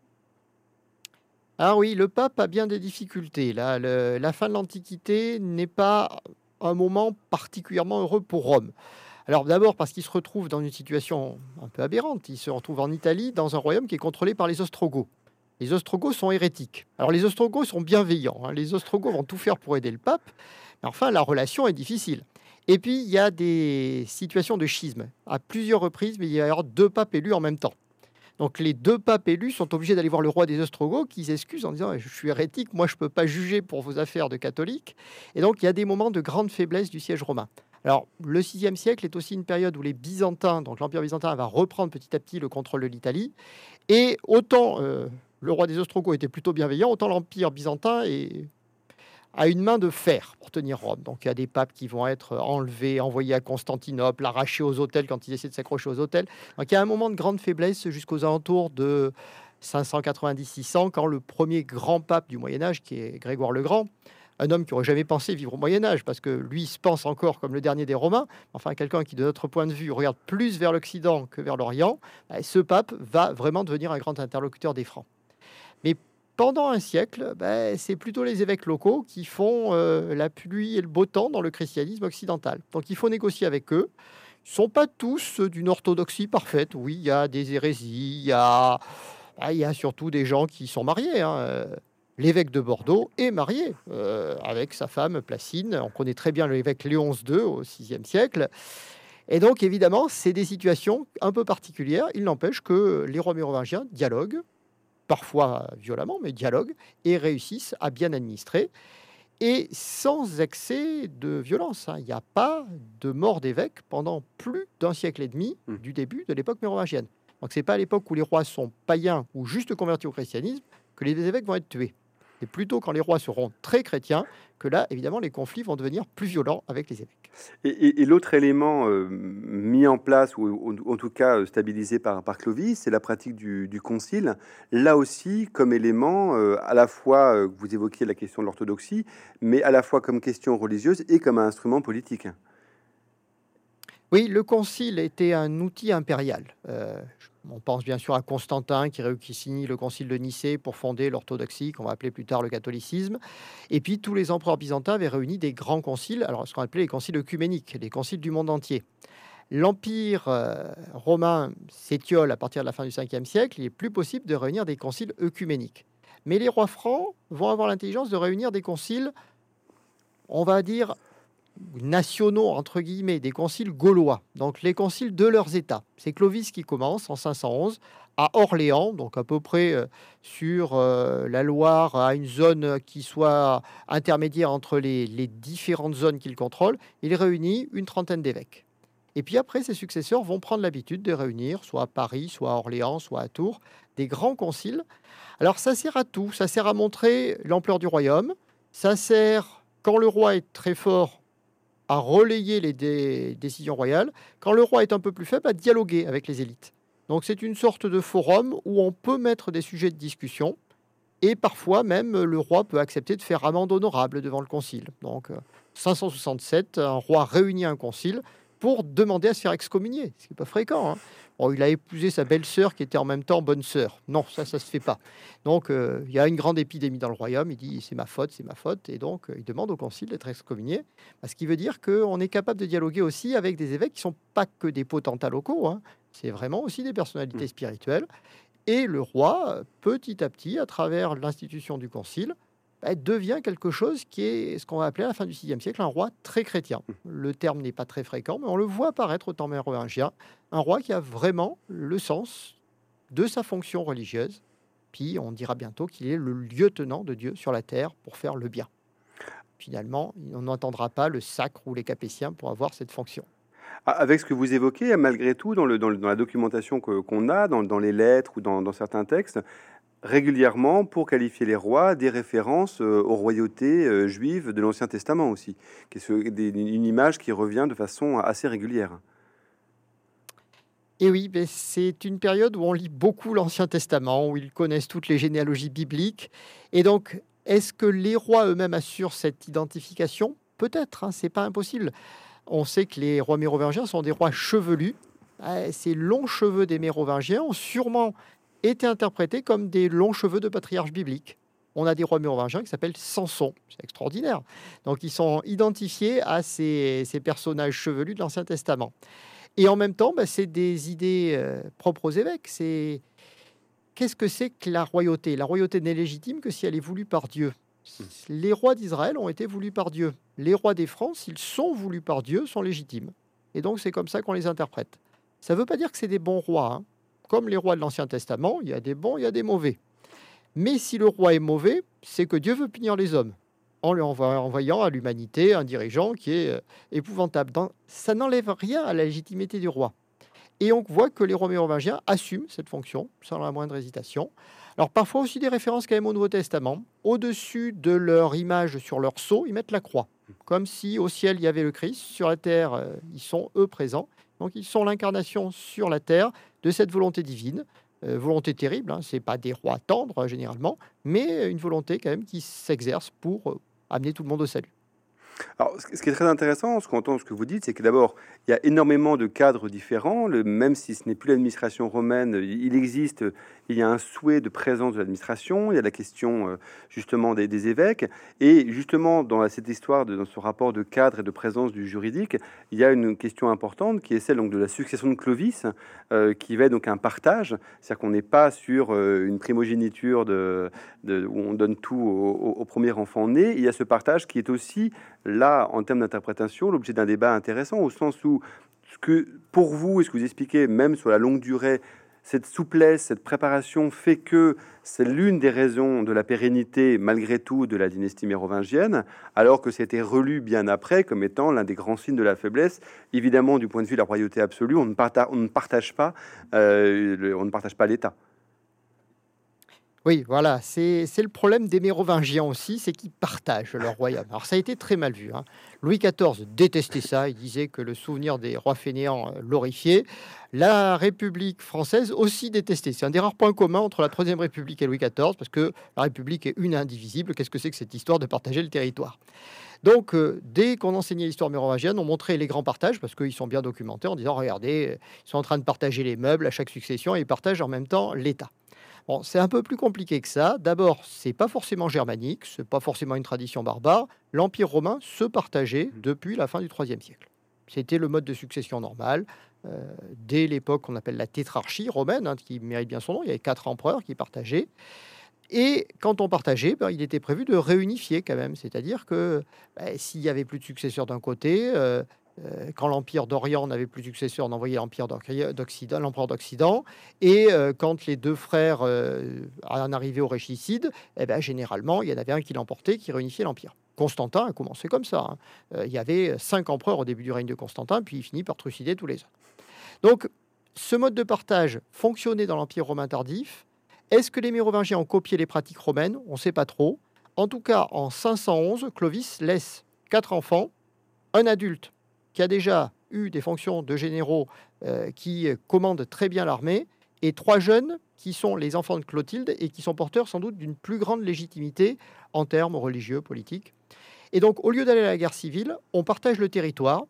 Alors oui, le pape a bien des difficultés. Là, le- la fin de l'Antiquité n'est pas un moment particulièrement heureux pour Rome. Alors d'abord parce qu'il se retrouve dans une situation un peu aberrante. Il se retrouve en Italie, dans un royaume qui est contrôlé par les Ostrogoths. Les Ostrogoths sont hérétiques. Alors les Ostrogoths sont bienveillants, hein. Les Ostrogoths vont tout faire pour aider le pape. Mais enfin, la relation est difficile. Et puis, il y a des situations de schisme. À plusieurs reprises, mais il y a alors deux papes élus en même temps. Donc les deux papes élus sont obligés d'aller voir le roi des Ostrogoths qui s'excuse en disant: «Je suis hérétique, moi je ne peux pas juger pour vos affaires de catholique.» Et donc il y a des moments de grande faiblesse du siège romain. Alors le sixième siècle est aussi une période où les Byzantins, donc l'Empire byzantin, va reprendre petit à petit le contrôle de l'Italie. Et autant euh, le roi des Ostrogoths était plutôt bienveillant, autant l'Empire byzantin est a une main de fer pour tenir Rome. Donc il y a des papes qui vont être enlevés, envoyés à Constantinople, arrachés aux autels quand ils essaient de s'accrocher aux autels. Donc il y a un moment de grande faiblesse jusqu'aux alentours de cinq cent quatre-vingt-dix six cents, quand le premier grand pape du Moyen-Âge, qui est Grégoire le Grand, un homme qui n'aurait jamais pensé vivre au Moyen-Âge, parce que lui se pense encore comme le dernier des Romains, enfin quelqu'un qui, de notre point de vue, regarde plus vers l'Occident que vers l'Orient, ce pape va vraiment devenir un grand interlocuteur des Francs. Mais pendant un siècle, ben, c'est plutôt les évêques locaux qui font euh, la pluie et le beau temps dans le christianisme occidental. Donc il faut négocier avec eux. Ils ne sont pas tous d'une orthodoxie parfaite. Oui, il y a des hérésies, il y a, ah, il y a surtout des gens qui sont mariés, hein. Euh, L'évêque de Bordeaux est marié euh, avec sa femme Placine. On connaît très bien l'évêque Léon deux au sixième siècle. Et donc, évidemment, c'est des situations un peu particulières. Il n'empêche que les rois mérovingiens dialoguent, parfois violemment, mais dialoguent, et réussissent à bien administrer, et sans excès de violence, hein. Il n'y a pas de mort d'évêque pendant plus d'un siècle et demi Hmm. du début de l'époque mérovingienne. Donc c'est pas à l'époque où les rois sont païens ou juste convertis au christianisme que les évêques vont être tués. C'est plutôt quand les rois seront très chrétiens que là, évidemment, les conflits vont devenir plus violents avec les évêques. Et, et- et l'autre élément euh, mis en place, ou, ou en tout cas euh, stabilisé par, par Clovis, c'est la pratique du, du concile. Là aussi, comme élément, euh, à la fois, euh, vous évoquiez la question de l'orthodoxie, mais à la fois comme question religieuse et comme un instrument politique. Oui, le concile était un outil impérial. Euh, on pense bien sûr à Constantin qui, ré- qui signe le concile de Nicée pour fonder l'orthodoxie, qu'on va appeler plus tard le catholicisme. Et puis tous les empereurs byzantins avaient réuni des grands conciles, alors ce qu'on appelait les conciles œcuméniques, les conciles du monde entier. L'Empire euh, romain s'étiole à partir de la fin du cinquième siècle, il est plus possible de réunir des conciles œcuméniques. Mais les rois francs vont avoir l'intelligence de réunir des conciles, on va dire, nationaux, entre guillemets, des conciles gaulois, donc les conciles de leurs États. C'est Clovis qui commence en cinq cent onze à Orléans, donc à peu près euh, sur euh, la Loire, à une zone qui soit intermédiaire entre les, les différentes zones qu'il contrôle. Il réunit une trentaine d'évêques. Et puis après, ses successeurs vont prendre l'habitude de réunir, soit à Paris, soit à Orléans, soit à Tours, des grands conciles. Alors ça sert à tout, ça sert à montrer l'ampleur du royaume, ça sert, quand le roi est très fort, à relayer les dé- décisions royales, quand le roi est un peu plus faible, à dialoguer avec les élites. Donc c'est une sorte de forum où on peut mettre des sujets de discussion, et parfois même le roi peut accepter de faire amende honorable devant le concile. Donc euh, cinq cent soixante-sept, un roi réunit un concile pour demander à se faire excommunier, ce qui n'est pas fréquent, hein. Bon, il a épousé sa belle-sœur qui était en même temps bonne sœur. Non, ça, ça se fait pas. Donc, euh, il y a une grande épidémie dans le royaume. Il dit c'est ma faute, c'est ma faute. Et donc, euh, il demande au concile d'être excommunié. Ce qui veut dire qu'on est capable de dialoguer aussi avec des évêques qui ne sont pas que des potentats locaux, hein. C'est vraiment aussi des personnalités spirituelles. Et le roi, petit à petit, à travers l'institution du concile, bah, devient quelque chose qui est ce qu'on va appeler à la fin du sixième siècle un roi très chrétien. Le terme n'est pas très fréquent, mais on le voit apparaître au temps mérovingien, un roi qui a vraiment le sens de sa fonction religieuse. Puis on dira bientôt qu'il est le lieutenant de Dieu sur la terre pour faire le bien. Finalement, on n'entendra pas le sacre ou les capétiens pour avoir cette fonction. Ah, avec ce que vous évoquez, malgré tout, dans, le, dans, le- dans la documentation que- qu'on a, dans, dans les lettres ou dans, dans certains textes, régulièrement, pour qualifier les rois, des références euh, aux royautés euh, juives de l'Ancien Testament aussi, qui est ce- des- une image qui revient de façon assez régulière. Et oui, ben, c'est une période où on lit beaucoup l'Ancien Testament, où ils connaissent toutes les généalogies bibliques. Et donc, est-ce que les rois eux-mêmes assurent cette identification? Peut-être, hein, c'est pas impossible. On sait que les rois mérovingiens sont des rois chevelus. Euh, Ces longs cheveux des mérovingiens ont sûrement été interprétés comme des longs cheveux de patriarches bibliques. on a des rois mérovingiens qui s'appellent Samson. C'est extraordinaire. Donc, ils sont identifiés à ces, ces personnages chevelus de l'Ancien Testament. Et en même temps, bah, c'est des idées euh, propres aux évêques. C'est qu'est-ce que c'est que la royauté? La royauté n'est légitime que si elle est voulue par Dieu. Les rois d'Israël ont été voulus par Dieu. Les rois des Francs, s'ils sont voulus par Dieu, sont légitimes. Et donc, c'est comme ça qu'on les interprète. Ça ne veut pas dire que c'est des bons rois, hein. Comme les rois de l'Ancien Testament, il y a des bons, il y a des mauvais. Mais si le roi est mauvais, c'est que Dieu veut punir les hommes en lui envoie- envoyant à l'humanité un dirigeant qui est euh, épouvantable. Dans- ça n'enlève rien à la légitimité du roi. Et on voit que les rois mérovingiens assument cette fonction sans la moindre hésitation. Alors parfois aussi des références quand même au Nouveau Testament. Au-dessus de leur image sur leur sceau, ils mettent la croix. Comme si au ciel il y avait le Christ, sur la terre euh, ils sont eux présents. Donc ils sont l'incarnation sur la terre de cette volonté divine. Euh, volonté terrible, hein, ce n'est pas des rois tendres euh, généralement, mais une volonté quand même qui s'exerce pour euh, amener tout le monde au salut. Alors, ce ce qui est très intéressant, ce qu'on entend, ce que vous dites, c'est que d'abord, il y a énormément de cadres différents. Le, même si ce n'est plus l'administration romaine, il existe, il y a un souhait de présence de l'administration. Il y a la question euh, justement des, des évêques. Et justement, dans la- cette histoire, de, dans ce rapport de cadre et de présence du juridique, il y a une question importante qui est celle donc, de la succession de Clovis, euh, qui va être donc un partage. C'est-à-dire qu'on n'est pas sur euh, une primogéniture de, de- où on donne tout au, au- au premier enfant né. Il y a ce partage qui est aussi là, en termes d'interprétation, l'objet d'un débat intéressant, au sens où, ce que, pour vous, et ce que vous expliquez, même sur la longue durée, cette souplesse, cette préparation fait que c'est l'une des raisons de la pérennité, malgré tout, de la dynastie mérovingienne, alors que c'était relu bien après comme étant l'un des grands signes de la faiblesse. Évidemment, du point de vue de la royauté absolue, on ne, parta- on ne partage pas, euh, le- on ne partage pas l'État. Oui, voilà, c'est c'est le problème des Mérovingiens aussi, c'est qu'ils partagent leur royaume. Alors ça a été très mal vu, hein. Louis quatorze détestait ça, il disait que le souvenir des rois fainéants euh, l'horrifiait. La République française aussi détestait. C'est un des rares points communs entre la Troisième République et Louis quatorze, parce que la République est une et indivisible. Qu'est-ce que c'est que cette histoire de partager le territoire? Donc, euh, dès qu'on enseignait l'histoire mérovingienne, on montrait les grands partages, parce qu'ils sont bien documentés, en disant, regardez, euh, ils sont en train de partager les meubles à chaque succession, et ils partagent en même temps l'État. Bon, c'est un peu plus compliqué que ça. D'abord, c'est pas forcément germanique, c'est pas forcément une tradition barbare. L'Empire romain se partageait depuis la fin du troisième siècle. C'était le mode de succession normal. euh, dès l'époque qu'on appelle la tétrarchie romaine, hein, qui mérite bien son nom, il y avait quatre empereurs qui partageaient. Et quand on partageait, ben, il était prévu de réunifier quand même. C'est-à-dire que ben, s'il y avait plus de successeurs d'un côté, euh, euh, quand l'Empire d'Orient n'avait plus de successeurs, on envoyait l'Empire d'Ocri- d'Occident, l'Empereur d'Occident. Et euh, quand les deux frères euh, en arrivaient au régicide, eh ben, généralement, il y en avait un qui l'emportait, qui réunifiait l'Empire. Constantin a commencé comme ça, hein. Euh, il y avait cinq empereurs au début du règne de Constantin, puis il finit par trucider tous les autres. Donc, ce mode de partage fonctionnait dans l'Empire romain tardif. Est-ce que les Mérovingiens ont copié les pratiques romaines? On ne sait pas trop. En tout cas, en cinq cent onze, Clovis laisse quatre enfants, un adulte qui a déjà eu des fonctions de généraux euh, qui euh, commandent très bien l'armée, et trois jeunes qui sont les enfants de Clotilde et qui sont porteurs sans doute d'une plus grande légitimité en termes religieux, politiques. Et donc, au lieu d'aller à la guerre civile, on partage le territoire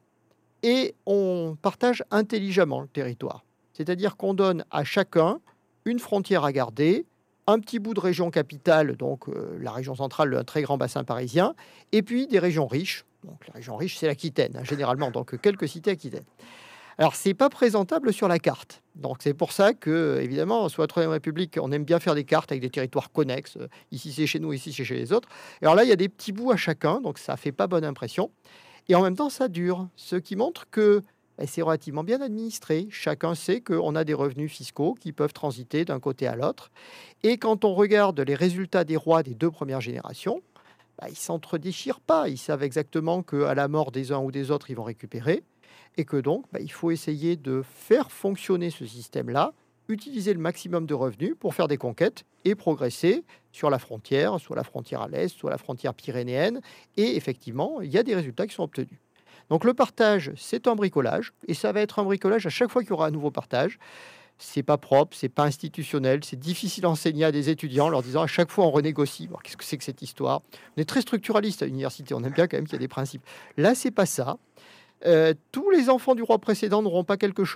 et on partage intelligemment le territoire. C'est-à-dire qu'on donne à chacun une frontière à garder, un petit bout de région capitale, donc euh, la région centrale, un très grand bassin parisien, et puis des régions riches. Donc la région riche, c'est l'Aquitaine, hein, généralement, donc quelques cités aquitaines. Alors, c'est pas présentable sur la carte. Donc, c'est pour ça que, évidemment, sous la Troisième République, on aime bien faire des cartes avec des territoires connexes. Euh, Ici, c'est chez nous, ici, c'est chez les autres. Et alors là, il y a des petits bouts à chacun, donc ça fait pas bonne impression. Et en même temps, ça dure, ce qui montre que eh, c'est relativement bien administré. Chacun sait qu'on a des revenus fiscaux qui peuvent transiter d'un côté à l'autre. Et quand on regarde les résultats des rois des deux premières générations, bah, ils ne s'entre-déchirent pas. Ils savent exactement qu'à la mort des uns ou des autres, ils vont récupérer. Et que donc, bah, il faut essayer de faire fonctionner ce système-là, utiliser le maximum de revenus pour faire des conquêtes et progresser sur la frontière, soit la frontière à l'est, soit la frontière pyrénéenne. Et effectivement, il y a des résultats qui sont obtenus. Donc le partage, c'est un bricolage, et ça va être un bricolage à chaque fois qu'il y aura un nouveau partage. C'est pas propre, c'est pas institutionnel, c'est difficile à enseigner à des étudiants en leur disant à chaque fois on renégocie. Alors, qu'est-ce que c'est que cette histoire? On est très structuraliste à l'université, on aime bien quand même qu'il y ait des principes. Là, c'est pas ça. Euh, tous les enfants du roi précédent n'auront pas quelque chose.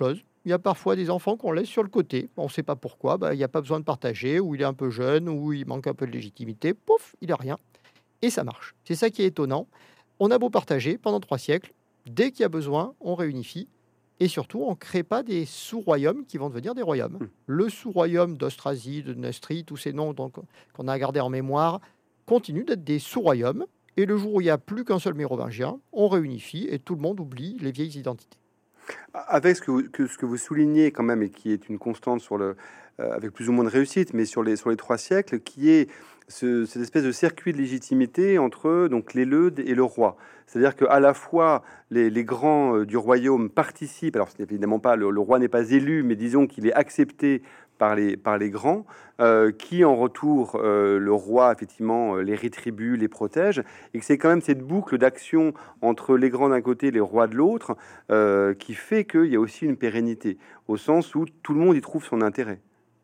Il y a parfois des enfants qu'on laisse sur le côté. On ne sait pas pourquoi. Bah, il n'y a pas besoin de partager, ou il est un peu jeune, ou il manque un peu de légitimité. Pouf, il n'a rien. Et ça marche. C'est ça qui est étonnant. On a beau partager pendant trois siècles, dès qu'il y a besoin, on réunifie. Et surtout, on ne crée pas des sous-royaumes qui vont devenir des royaumes. Mmh. Le sous-royaume d'Austrasie, de Neustrie, tous ces noms donc, qu'on a gardés en mémoire, continuent d'être des sous-royaumes. Et le jour où il n'y a plus qu'un seul mérovingien, on réunifie et tout le monde oublie les vieilles identités. Avec ce que vous, que, ce que vous soulignez quand même, et qui est une constante sur le, euh, avec plus ou moins de réussite, mais sur les, sur les trois siècles, qui est ce- cette espèce de circuit de légitimité entre donc les leudes et le roi. C'est-à-dire qu'à la fois les, les grands euh, du royaume participent, alors ce n'est évidemment pas, le, le roi n'est pas élu, mais disons qu'il est accepté par les, par les grands, euh, qui en retour, euh, le roi, effectivement, euh, les rétribue, les protège, et que c'est quand même cette boucle d'action entre les grands d'un côté et les rois de l'autre, euh, qui fait qu'il y a aussi une pérennité, au sens où tout le monde y trouve son intérêt.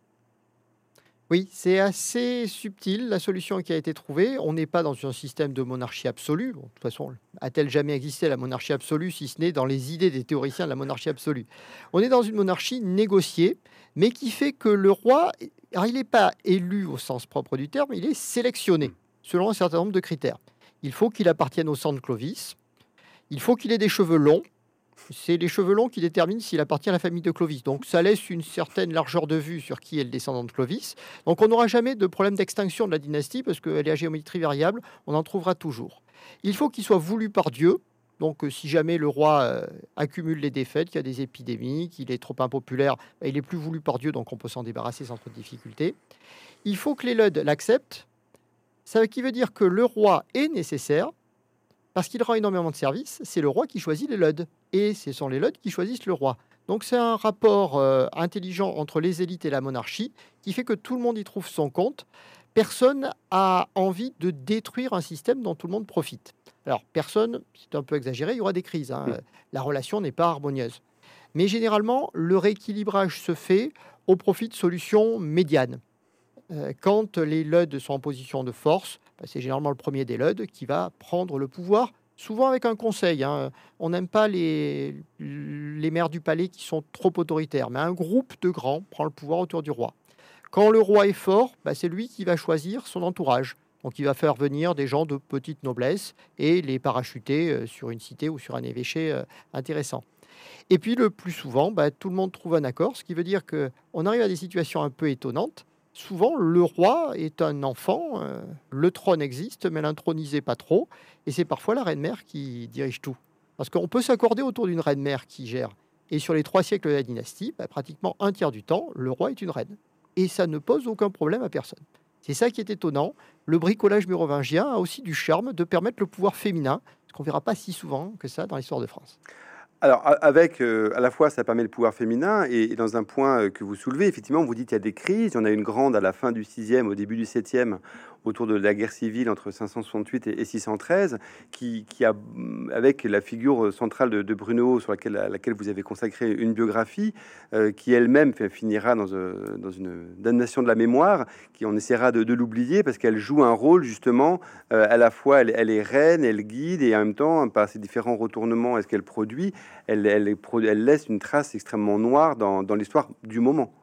Oui, c'est assez subtil la solution qui a été trouvée. On n'est pas dans un système de monarchie absolue. Bon, de toute façon, a-t-elle jamais existé la monarchie absolue, si ce n'est dans les idées des théoriciens de la monarchie absolue? On est dans une monarchie négociée, mais qui fait que le roi, alors il n'est pas élu au sens propre du terme, il est sélectionné selon un certain nombre de critères. Il faut qu'il appartienne au sang de Clovis, il faut qu'il ait des cheveux longs. C'est les cheveux longs qui déterminent s'il appartient à la famille de Clovis. Donc ça laisse une certaine largeur de vue sur qui est le descendant de Clovis. Donc on n'aura jamais de problème d'extinction de la dynastie parce qu'elle est à géométrie variable, on en trouvera toujours. Il faut qu'il soit voulu par Dieu. Donc euh, si jamais le roi euh, accumule les défaites, qu'il y a des épidémies, qu'il est trop impopulaire, bah, il est plus voulu par Dieu, donc on peut s'en débarrasser sans trop de difficulté. Il faut que les leudes l'acceptent. Ça qui veut dire que le roi est nécessaire, parce qu'il rend énormément de services, c'est le roi qui choisit les leudes. Et ce sont les leudes qui choisissent le roi. Donc c'est un rapport euh, intelligent entre les élites et la monarchie qui fait que tout le monde y trouve son compte. Personne a envie de détruire un système dont tout le monde profite. Alors personne, c'est un peu exagéré, il y aura des crises. Hein. Mm. La relation n'est pas harmonieuse. Mais généralement, le rééquilibrage se fait au profit de solutions médianes. Euh, quand les leudes sont en position de force, bah, c'est généralement le premier des leudes qui va prendre le pouvoir, souvent avec un conseil. Hein. On n'aime pas les, les maires du palais qui sont trop autoritaires, mais un groupe de grands prend le pouvoir autour du roi. Quand le roi est fort, bah, c'est lui qui va choisir son entourage. Donc il va faire venir des gens de petite noblesse et les parachuter euh, sur une cité ou sur un évêché euh, intéressant. Et puis le plus souvent, bah, tout le monde trouve un accord, ce qui veut dire qu'on arrive à des situations un peu étonnantes. Souvent, le roi est un enfant, euh, le trône existe, mais l'intronisé pas trop, et c'est parfois la reine-mère qui dirige tout. Parce qu'on peut s'accorder autour d'une reine-mère qui gère. Et sur les trois siècles de la dynastie, bah, pratiquement un tiers du temps, le roi est une reine. Et ça ne pose aucun problème à personne. C'est ça qui est étonnant. Le bricolage mérovingien a aussi du charme de permettre le pouvoir féminin, ce qu'on ne verra pas si souvent que ça dans l'histoire de France. Alors, a- avec euh, à la fois, ça permet le pouvoir féminin, et, et dans un point euh, que vous soulevez, effectivement, vous dites qu'il y a des crises. Il y en a une grande à la fin du sixième, au début du septième, autour de la guerre civile entre cinq cent soixante-huit et, et six cent treize, qui, qui a, mm, avec la figure centrale de, de Bruno, sur laquelle, à laquelle vous avez consacré une biographie, euh, qui elle-même fait- finira dans, euh, dans une damnation de la mémoire, qui on essaiera de, de l'oublier, parce qu'elle joue un rôle, justement, euh, à la fois, elle, elle est reine, elle guide, et en même temps, par ses différents retournements, est-ce qu'elle produit, elle, elle, est pro- elle laisse une trace extrêmement noire dans, dans l'histoire du moment.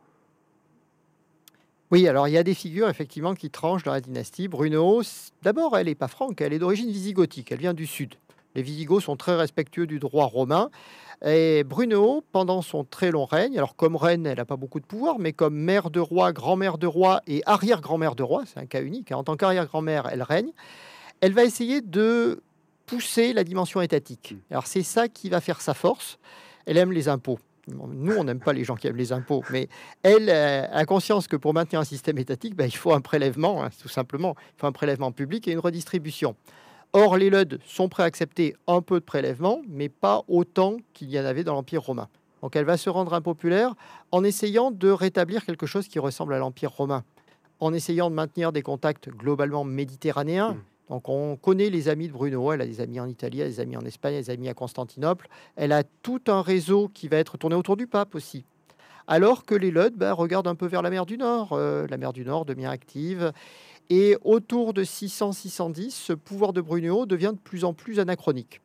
Oui, alors il y a des figures effectivement qui tranchent dans la dynastie. Bruno, c- d'abord, elle n'est pas franque, elle est d'origine visigothique, elle vient du sud. Les Visigoths sont très respectueux du droit romain. Et Bruno, pendant son très long règne, alors comme reine, elle n'a pas beaucoup de pouvoir, mais comme mère de roi, grand-mère de roi et arrière-grand-mère de roi, c'est un cas unique, hein, en tant qu'arrière-grand-mère, elle règne, elle va essayer de pousser la dimension étatique. Alors c'est ça qui va faire sa force. Elle aime les impôts. Bon, nous, on n'aime pas les gens qui aiment les impôts, mais elle euh, a conscience que pour maintenir un système étatique, ben, il faut un prélèvement, hein, tout simplement. Il faut un prélèvement public et une redistribution. Or, les Leudes sont prêts à accepter un peu de prélèvement, mais pas autant qu'il y en avait dans l'Empire romain. Donc elle va se rendre impopulaire en essayant de rétablir quelque chose qui ressemble à l'Empire romain, en essayant de maintenir des contacts globalement méditerranéens. Mm. Donc on connaît les amis de Bruno, elle a des amis en Italie, elle a des amis en Espagne, elle a des amis à Constantinople. Elle a tout un réseau qui va être tourné autour du pape aussi. Alors que les Leudes bah, regardent un peu vers la mer du Nord. Euh, la mer du Nord devient active. Et autour de six cents à six cent dix, ce pouvoir de Bruno devient de plus en plus anachronique.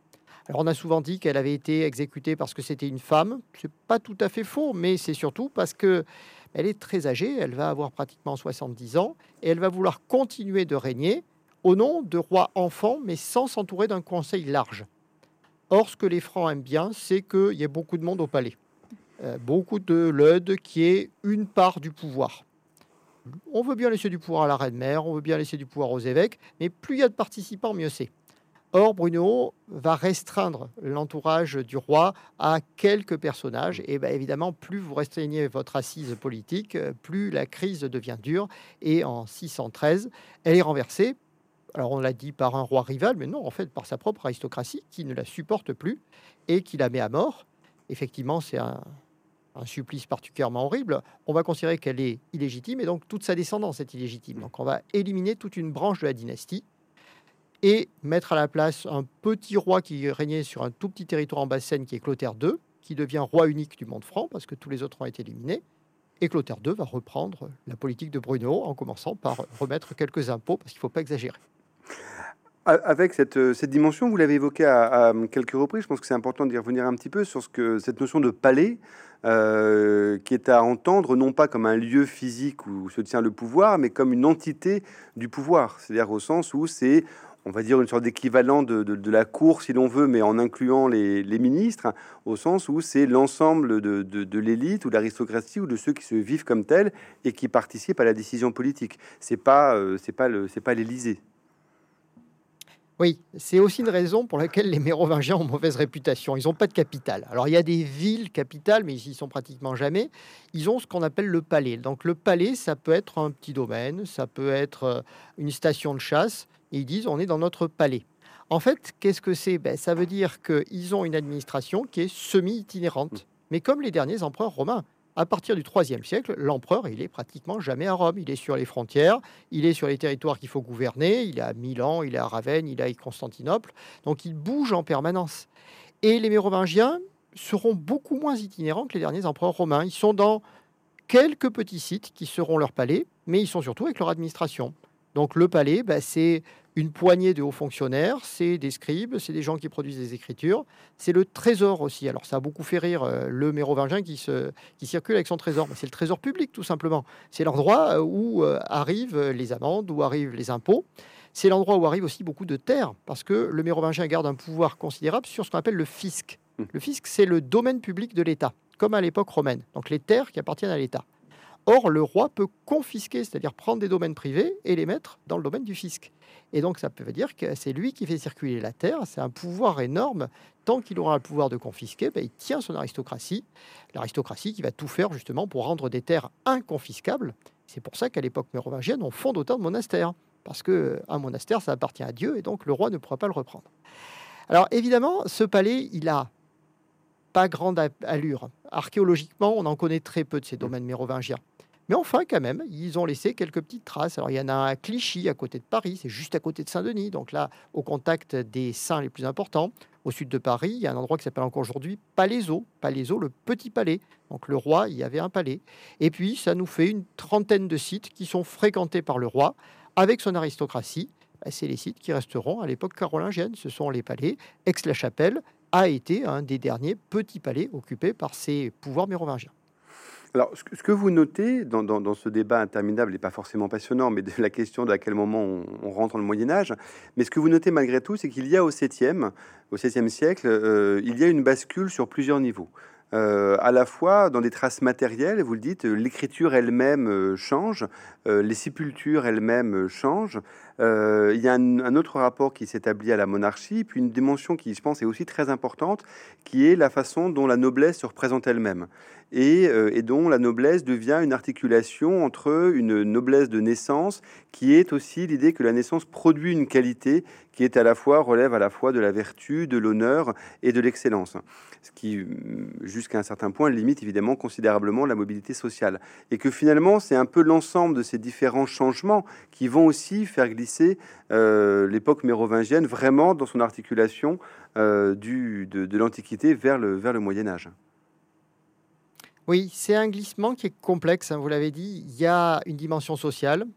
Alors on a souvent dit qu'elle avait été exécutée parce que c'était une femme. C'est pas tout à fait faux, mais c'est surtout parce que elle est très âgée, elle va avoir pratiquement soixante-dix ans, et elle va vouloir continuer de régner au nom de rois enfants, mais sans s'entourer d'un conseil large. Or, ce que les Francs aiment bien, c'est qu'il y ait beaucoup de monde au palais. Euh, beaucoup de L E D qui est une part du pouvoir. On veut bien laisser du pouvoir à la reine-mère, on veut bien laisser du pouvoir aux évêques, mais plus il y a de participants, mieux c'est. Or, Bruno va restreindre l'entourage du roi à quelques personnages. Et bien évidemment, plus vous restreignez votre assise politique, euh, plus la crise devient dure. Et en six cent treize, elle est renversée. Alors on l'a dit par un roi rival, mais non, en fait par sa propre aristocratie qui ne la supporte plus et qui la met à mort. Effectivement, c'est un, un supplice particulièrement horrible. On va considérer qu'elle est illégitime et donc toute sa descendance est illégitime. Donc on va éliminer toute une branche de la dynastie et mettre à la place un petit roi qui régnait sur un tout petit territoire en Basse-Seine qui est Clotaire deux, qui devient roi unique du monde franc parce que tous les autres ont été éliminés. Et Clotaire deux va reprendre la politique de Bruno en commençant par remettre quelques impôts parce qu'il ne faut pas exagérer. Avec cette, euh, cette dimension, vous l'avez évoqué à, à quelques reprises, je pense que c'est important d'y revenir un petit peu sur ce que, cette notion de palais, euh, qui est à entendre non pas comme un lieu physique où se tient le pouvoir, mais comme une entité du pouvoir. C'est-à-dire au sens où c'est, on va dire, une sorte d'équivalent de, de, de la cour, si l'on veut, mais en incluant les, les ministres, au sens où c'est l'ensemble de, de, de l'élite ou de l'aristocratie ou de ceux qui se vivent comme tels et qui participent à la décision politique. C'est pas, euh, c'est pas le, c'est pas l'Élysée. Oui, c'est aussi une raison pour laquelle les Mérovingiens ont mauvaise réputation. Ils n'ont pas de capitale. Alors, il y a des villes capitales, mais ils y sont pratiquement jamais. Ils ont ce qu'on appelle le palais. Donc, le palais, ça peut être un petit domaine, ça peut être euh, une station de chasse. Et ils disent, on est dans notre palais. En fait, qu'est-ce que c'est? Ben, ça veut dire qu'ils ont une administration qui est semi-itinérante. Mais comme les derniers empereurs romains. À partir du troisième siècle, l'empereur, il est pratiquement jamais à Rome. Il est sur les frontières, il est sur les territoires qu'il faut gouverner, il est à Milan, il est à Ravenne, il est à Constantinople. Donc il bouge en permanence. Et les Mérovingiens seront beaucoup moins itinérants que les derniers empereurs romains. Ils sont dans quelques petits sites qui seront leur palais, mais ils sont surtout avec leur administration. Donc le palais, bah, c'est une poignée de hauts fonctionnaires, c'est des scribes, c'est des gens qui produisent des écritures, c'est le trésor aussi. Alors ça a beaucoup fait rire euh, le mérovingien qui, se, qui circule avec son trésor, mais c'est le trésor public tout simplement. C'est l'endroit où euh, arrivent les amendes, où arrivent les impôts. C'est l'endroit où arrive aussi beaucoup de terres, parce que le mérovingien garde un pouvoir considérable sur ce qu'on appelle le fisc. Le fisc, c'est le domaine public de l'État, comme à l'époque romaine. Donc les terres qui appartiennent à l'État. Or, le roi peut confisquer, c'est-à-dire prendre des domaines privés et les mettre dans le domaine du fisc. Et donc, ça peut dire que c'est lui qui fait circuler la terre. C'est un pouvoir énorme. Tant qu'il aura le pouvoir de confisquer, ben, il tient son aristocratie. L'aristocratie qui va tout faire justement pour rendre des terres inconfiscables. C'est pour ça qu'à l'époque mérovingienne, on fonde autant de monastères. Parce qu'un monastère, ça appartient à Dieu et donc le roi ne pourra pas le reprendre. Alors, évidemment, ce palais, il a pas grande allure. Archéologiquement, on en connaît très peu de ces domaines mérovingiens. Mais enfin, quand même, ils ont laissé quelques petites traces. Alors, il y en a un à Clichy, à côté de Paris, c'est juste à côté de Saint-Denis, donc là, au contact des saints les plus importants. Au sud de Paris, il y a un endroit qui s'appelle encore aujourd'hui Palaiseau, Palaiseau, le petit palais. Donc, le roi, il y avait un palais. Et puis, ça nous fait une trentaine de sites qui sont fréquentés par le roi, avec son aristocratie. C'est les sites qui resteront à l'époque carolingienne. Ce sont les palais. Aix-la-Chapelle a été un des derniers petits palais occupés par ces pouvoirs mérovingiens. Alors, ce que, ce que vous notez dans, dans, dans ce débat interminable et pas forcément passionnant, mais de la question de à quel moment on, on rentre dans le Moyen Âge, mais ce que vous notez malgré tout, c'est qu'il y a au septième, au septième siècle, euh, il y a une bascule sur plusieurs niveaux. Euh, à la fois dans des traces matérielles, vous le dites, l'écriture elle-même euh, change, euh, les sépultures elles-mêmes euh, changent. Euh, il y a un, un autre rapport qui s'établit à la monarchie, puis une dimension qui, je pense, est aussi très importante, qui est la façon dont la noblesse se représente elle-même. Et, euh, et dont la noblesse devient une articulation entre une noblesse de naissance, qui est aussi l'idée que la naissance produit une qualité qui est à la fois, relève à la fois de la vertu, de l'honneur et de l'excellence. Ce qui, jusqu'à un certain point, limite évidemment considérablement la mobilité sociale. Et que finalement, c'est un peu l'ensemble de ces différents changements qui vont aussi faire glisser euh, l'époque mérovingienne vraiment dans son articulation euh, du, de, de l'Antiquité vers le, vers le Moyen-Âge. Oui, c'est un glissement qui est complexe, hein, vous l'avez dit. Il y a une dimension sociale,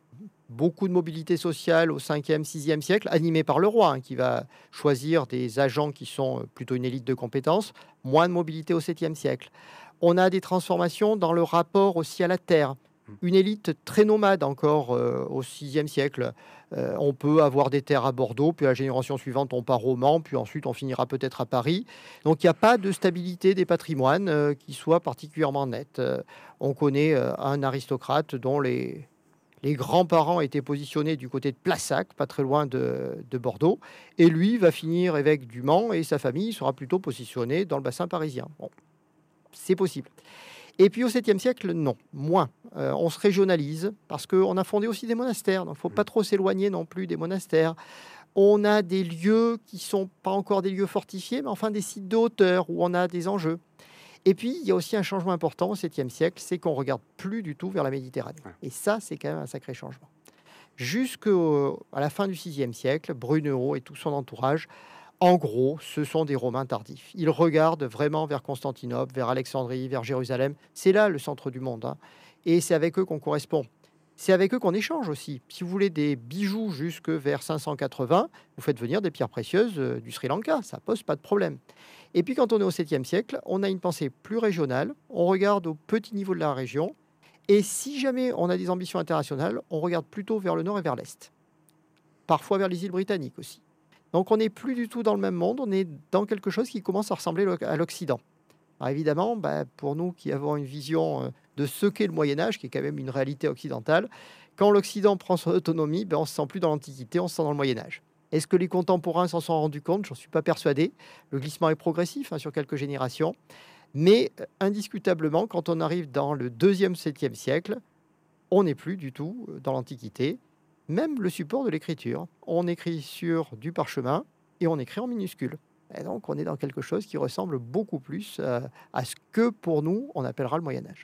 beaucoup de mobilité sociale au cinquième, sixième siècle, animée par le roi, hein, qui va choisir des agents qui sont euh, plutôt une élite de compétences, moins de mobilité au septième siècle. On a des transformations dans le rapport aussi à la terre. Une élite très nomade encore euh, au sixième siècle. Euh, on peut avoir des terres à Bordeaux, puis à la génération suivante, on part au Mans, puis ensuite on finira peut-être à Paris. Donc il n'y a pas de stabilité des patrimoines euh, qui soit particulièrement nette. Euh, on connaît euh, un aristocrate dont les, les grands-parents étaient positionnés du côté de Plassac, pas très loin de, de Bordeaux, et lui va finir évêque du Mans, et sa famille sera plutôt positionnée dans le bassin parisien. Bon, c'est possible. Et puis au septième siècle, non, moins. Euh, on se régionalise parce qu'on a fondé aussi des monastères, donc il ne faut pas trop s'éloigner non plus des monastères. On a des lieux qui ne sont pas encore des lieux fortifiés, mais enfin des sites de hauteur où on a des enjeux. Et puis, il y a aussi un changement important au septième siècle, c'est qu'on ne regarde plus du tout vers la Méditerranée. Et ça, c'est quand même un sacré changement. Jusqu'à la fin du sixième siècle, Brunehaut et tout son entourage, en gros, ce sont des Romains tardifs. Ils regardent vraiment vers Constantinople, vers Alexandrie, vers Jérusalem. C'est là le centre du monde, hein. Et c'est avec eux qu'on correspond. C'est avec eux qu'on échange aussi. Si vous voulez des bijoux jusque vers cinq cent quatre-vingts, vous faites venir des pierres précieuses euh, du Sri Lanka. Ça pose pas de problème. Et puis quand on est au septième siècle, on a une pensée plus régionale. On regarde au petit niveau de la région. Et si jamais on a des ambitions internationales, on regarde plutôt vers le nord et vers l'est. Parfois vers les îles britanniques aussi. Donc on n'est plus du tout dans le même monde, on est dans quelque chose qui commence à ressembler à l'Occident. Alors évidemment, bah, pour nous qui avons une vision euh, de ce qu'est le Moyen-Âge, qui est quand même une réalité occidentale, quand l'Occident prend son autonomie, ben, on ne se sent plus dans l'Antiquité, on se sent dans le Moyen-Âge. Est-ce que les contemporains s'en sont rendus compte? Je n'en suis pas persuadé. Le glissement est progressif, hein, sur quelques générations. Mais euh, indiscutablement, quand on arrive dans le deuxième, septième siècle, on n'est plus du tout euh, dans l'Antiquité. Même le support de l'écriture. On écrit sur du parchemin et on écrit en minuscule. Et donc, on est dans quelque chose qui ressemble beaucoup plus euh, à ce que, pour nous, on appellera le Moyen-Âge.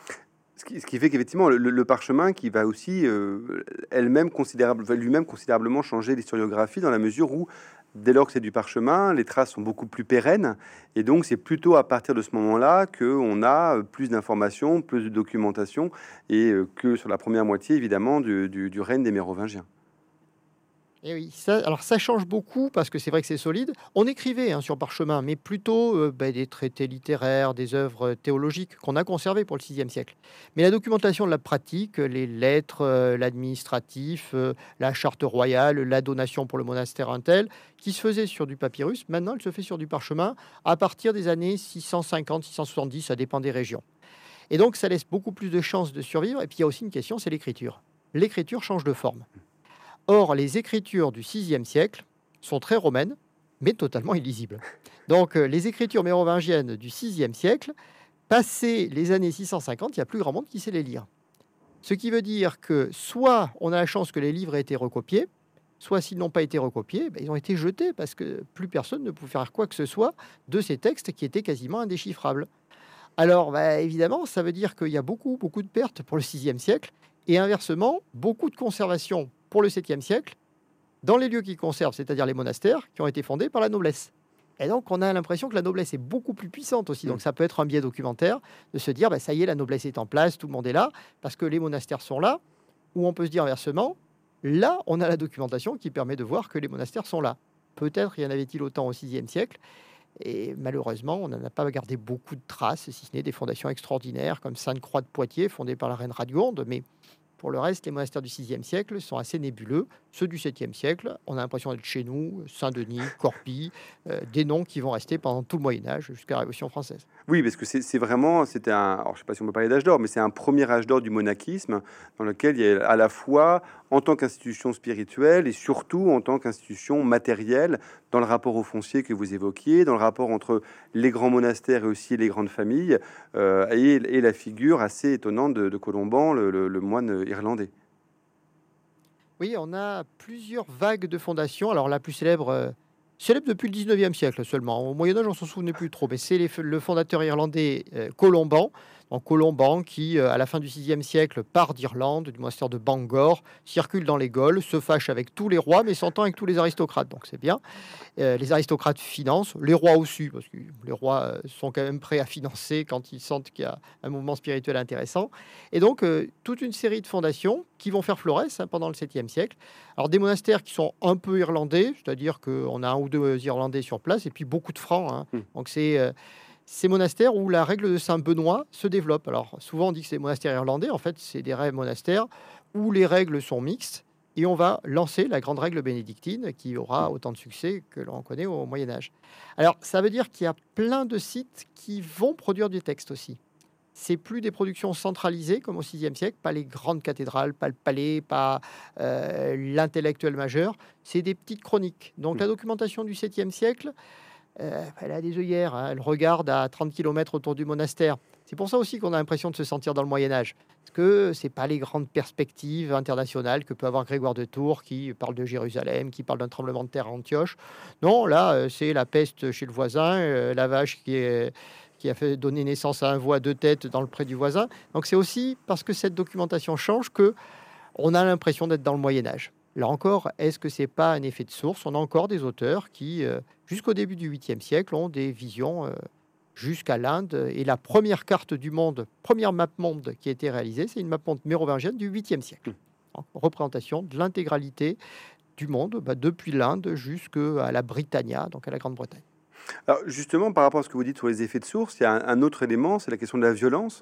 Ce qui, ce qui fait qu'effectivement, le, le parchemin qui va aussi euh, elle-même considérable, va lui-même considérablement changer l'historiographie dans la mesure où, dès lors que c'est du parchemin, les traces sont beaucoup plus pérennes. Et donc, c'est plutôt à partir de ce moment-là qu'on a plus d'informations, plus de documentation, et euh, que sur la première moitié, évidemment, du, du, du règne des Mérovingiens. Et oui, ça, alors ça change beaucoup parce que c'est vrai que c'est solide. On écrivait hein, sur parchemin, mais plutôt euh, ben, des traités littéraires, des œuvres théologiques qu'on a conservées pour le sixième siècle. Mais la documentation de la pratique, les lettres, euh, l'administratif, euh, la charte royale, la donation pour le monastère Intel, qui se faisait sur du papyrus, maintenant elle se fait sur du parchemin à partir des années six cent cinquante, six cent soixante-dix, ça dépend des régions. Et donc ça laisse beaucoup plus de chances de survivre. Et puis il y a aussi une question, c'est l'écriture. L'écriture change de forme. Or, les écritures du sixième siècle sont très romaines, mais totalement illisibles. Donc, euh, les écritures mérovingiennes du sixième siècle, passé les années six cent cinquante, il n'y a plus grand monde qui sait les lire. Ce qui veut dire que soit on a la chance que les livres aient été recopiés, soit s'ils n'ont pas été recopiés, ben, ils ont été jetés parce que plus personne ne pouvait faire quoi que ce soit de ces textes qui étaient quasiment indéchiffrables. Alors, ben, évidemment, ça veut dire qu'il y a beaucoup, beaucoup de pertes pour le sixième siècle, et inversement, beaucoup de conservation pour le septième siècle, dans les lieux qui conservent, c'est-à-dire les monastères, qui ont été fondés par la noblesse. Et donc, on a l'impression que la noblesse est beaucoup plus puissante aussi. Donc, ça peut être un biais documentaire de se dire, bah, ça y est, la noblesse est en place, tout le monde est là, parce que les monastères sont là. Ou on peut se dire inversement, là, on a la documentation qui permet de voir que les monastères sont là. Peut-être y en avait-il autant au sixième siècle. Et malheureusement, on n'en a pas gardé beaucoup de traces, si ce n'est des fondations extraordinaires, comme Sainte-Croix de Poitiers, fondée par la reine Radionde, mais pour le reste, les monastères du sixième siècle sont assez nébuleux. Ceux du septième siècle, on a l'impression d'être chez nous, Saint-Denis, Corpy, euh, des noms qui vont rester pendant tout le Moyen-Âge jusqu'à la Révolution française. Oui, parce que c'est c'est vraiment, c'était un, alors je sais pas si on peut parler d'âge d'or, mais c'est un premier âge d'or du monachisme dans lequel il y a à la fois en tant qu'institution spirituelle et surtout en tant qu'institution matérielle dans le rapport au foncier que vous évoquiez, dans le rapport entre les grands monastères et aussi les grandes familles, euh, et, et la figure assez étonnante de, de Colomban, le, le, le moine irlandais. Oui, on a plusieurs vagues de fondations. Alors la plus célèbre, euh, célèbre depuis le dix-neuvième siècle seulement. Au Moyen-Âge, on s'en souvenait plus trop, mais c'est les- le fondateur irlandais euh, Colomban, en Colomban, qui, euh, à la fin du sixième siècle, part d'Irlande, du monastère de Bangor, circule dans les Gaules, se fâche avec tous les rois, mais s'entend avec tous les aristocrates, donc c'est bien. Euh, les aristocrates financent, les rois aussi, parce que les rois euh, sont quand même prêts à financer quand ils sentent qu'il y a un mouvement spirituel intéressant. Et donc, euh, toute une série de fondations qui vont faire florès hein, pendant le septième siècle. Alors, des monastères qui sont un peu irlandais, c'est-à-dire qu'on a un ou deux Irlandais sur place, et puis beaucoup de francs. Hein. Mmh. Donc, c'est euh, ces monastères où la règle de Saint-Benoît se développe. Alors, souvent, on dit que c'est des monastères irlandais. En fait, c'est des vrais monastères où les règles sont mixtes. Et on va lancer la grande règle bénédictine qui aura autant de succès que l'on connaît au Moyen Âge. Alors, ça veut dire qu'il y a plein de sites qui vont produire du texte aussi. C'est plus des productions centralisées comme au sixième siècle, pas les grandes cathédrales, pas le palais, pas euh, l'intellectuel majeur. C'est des petites chroniques. Donc, la documentation du septième siècle, euh, elle a des œillères. Hein, elle regarde à trente kilomètres autour du monastère. C'est pour ça aussi qu'on a l'impression de se sentir dans le Moyen Âge. Parce que ce n'est pas les grandes perspectives internationales que peut avoir Grégoire de Tours, qui parle de Jérusalem, qui parle d'un tremblement de terre à Antioche. Non, là, euh, c'est la peste chez le voisin, euh, la vache qui, est, qui a fait donner naissance à un veau à deux têtes dans le pré du voisin. Donc c'est aussi parce que cette documentation change que on a l'impression d'être dans le Moyen Âge. Là encore, est-ce que ce n'est pas un effet de source? On a encore des auteurs qui, euh, jusqu'au début du huitième siècle, ont des visions... Euh, jusqu'à l'Inde. Et la première carte du monde, première map monde qui a été réalisée, c'est une map monde mérovingienne du huitième siècle. En représentation de l'intégralité du monde, bah, depuis l'Inde jusqu'à la Britannia, donc à la Grande-Bretagne. Alors justement, par rapport à ce que vous dites sur les effets de source, il y a un, un autre élément, c'est la question de la violence,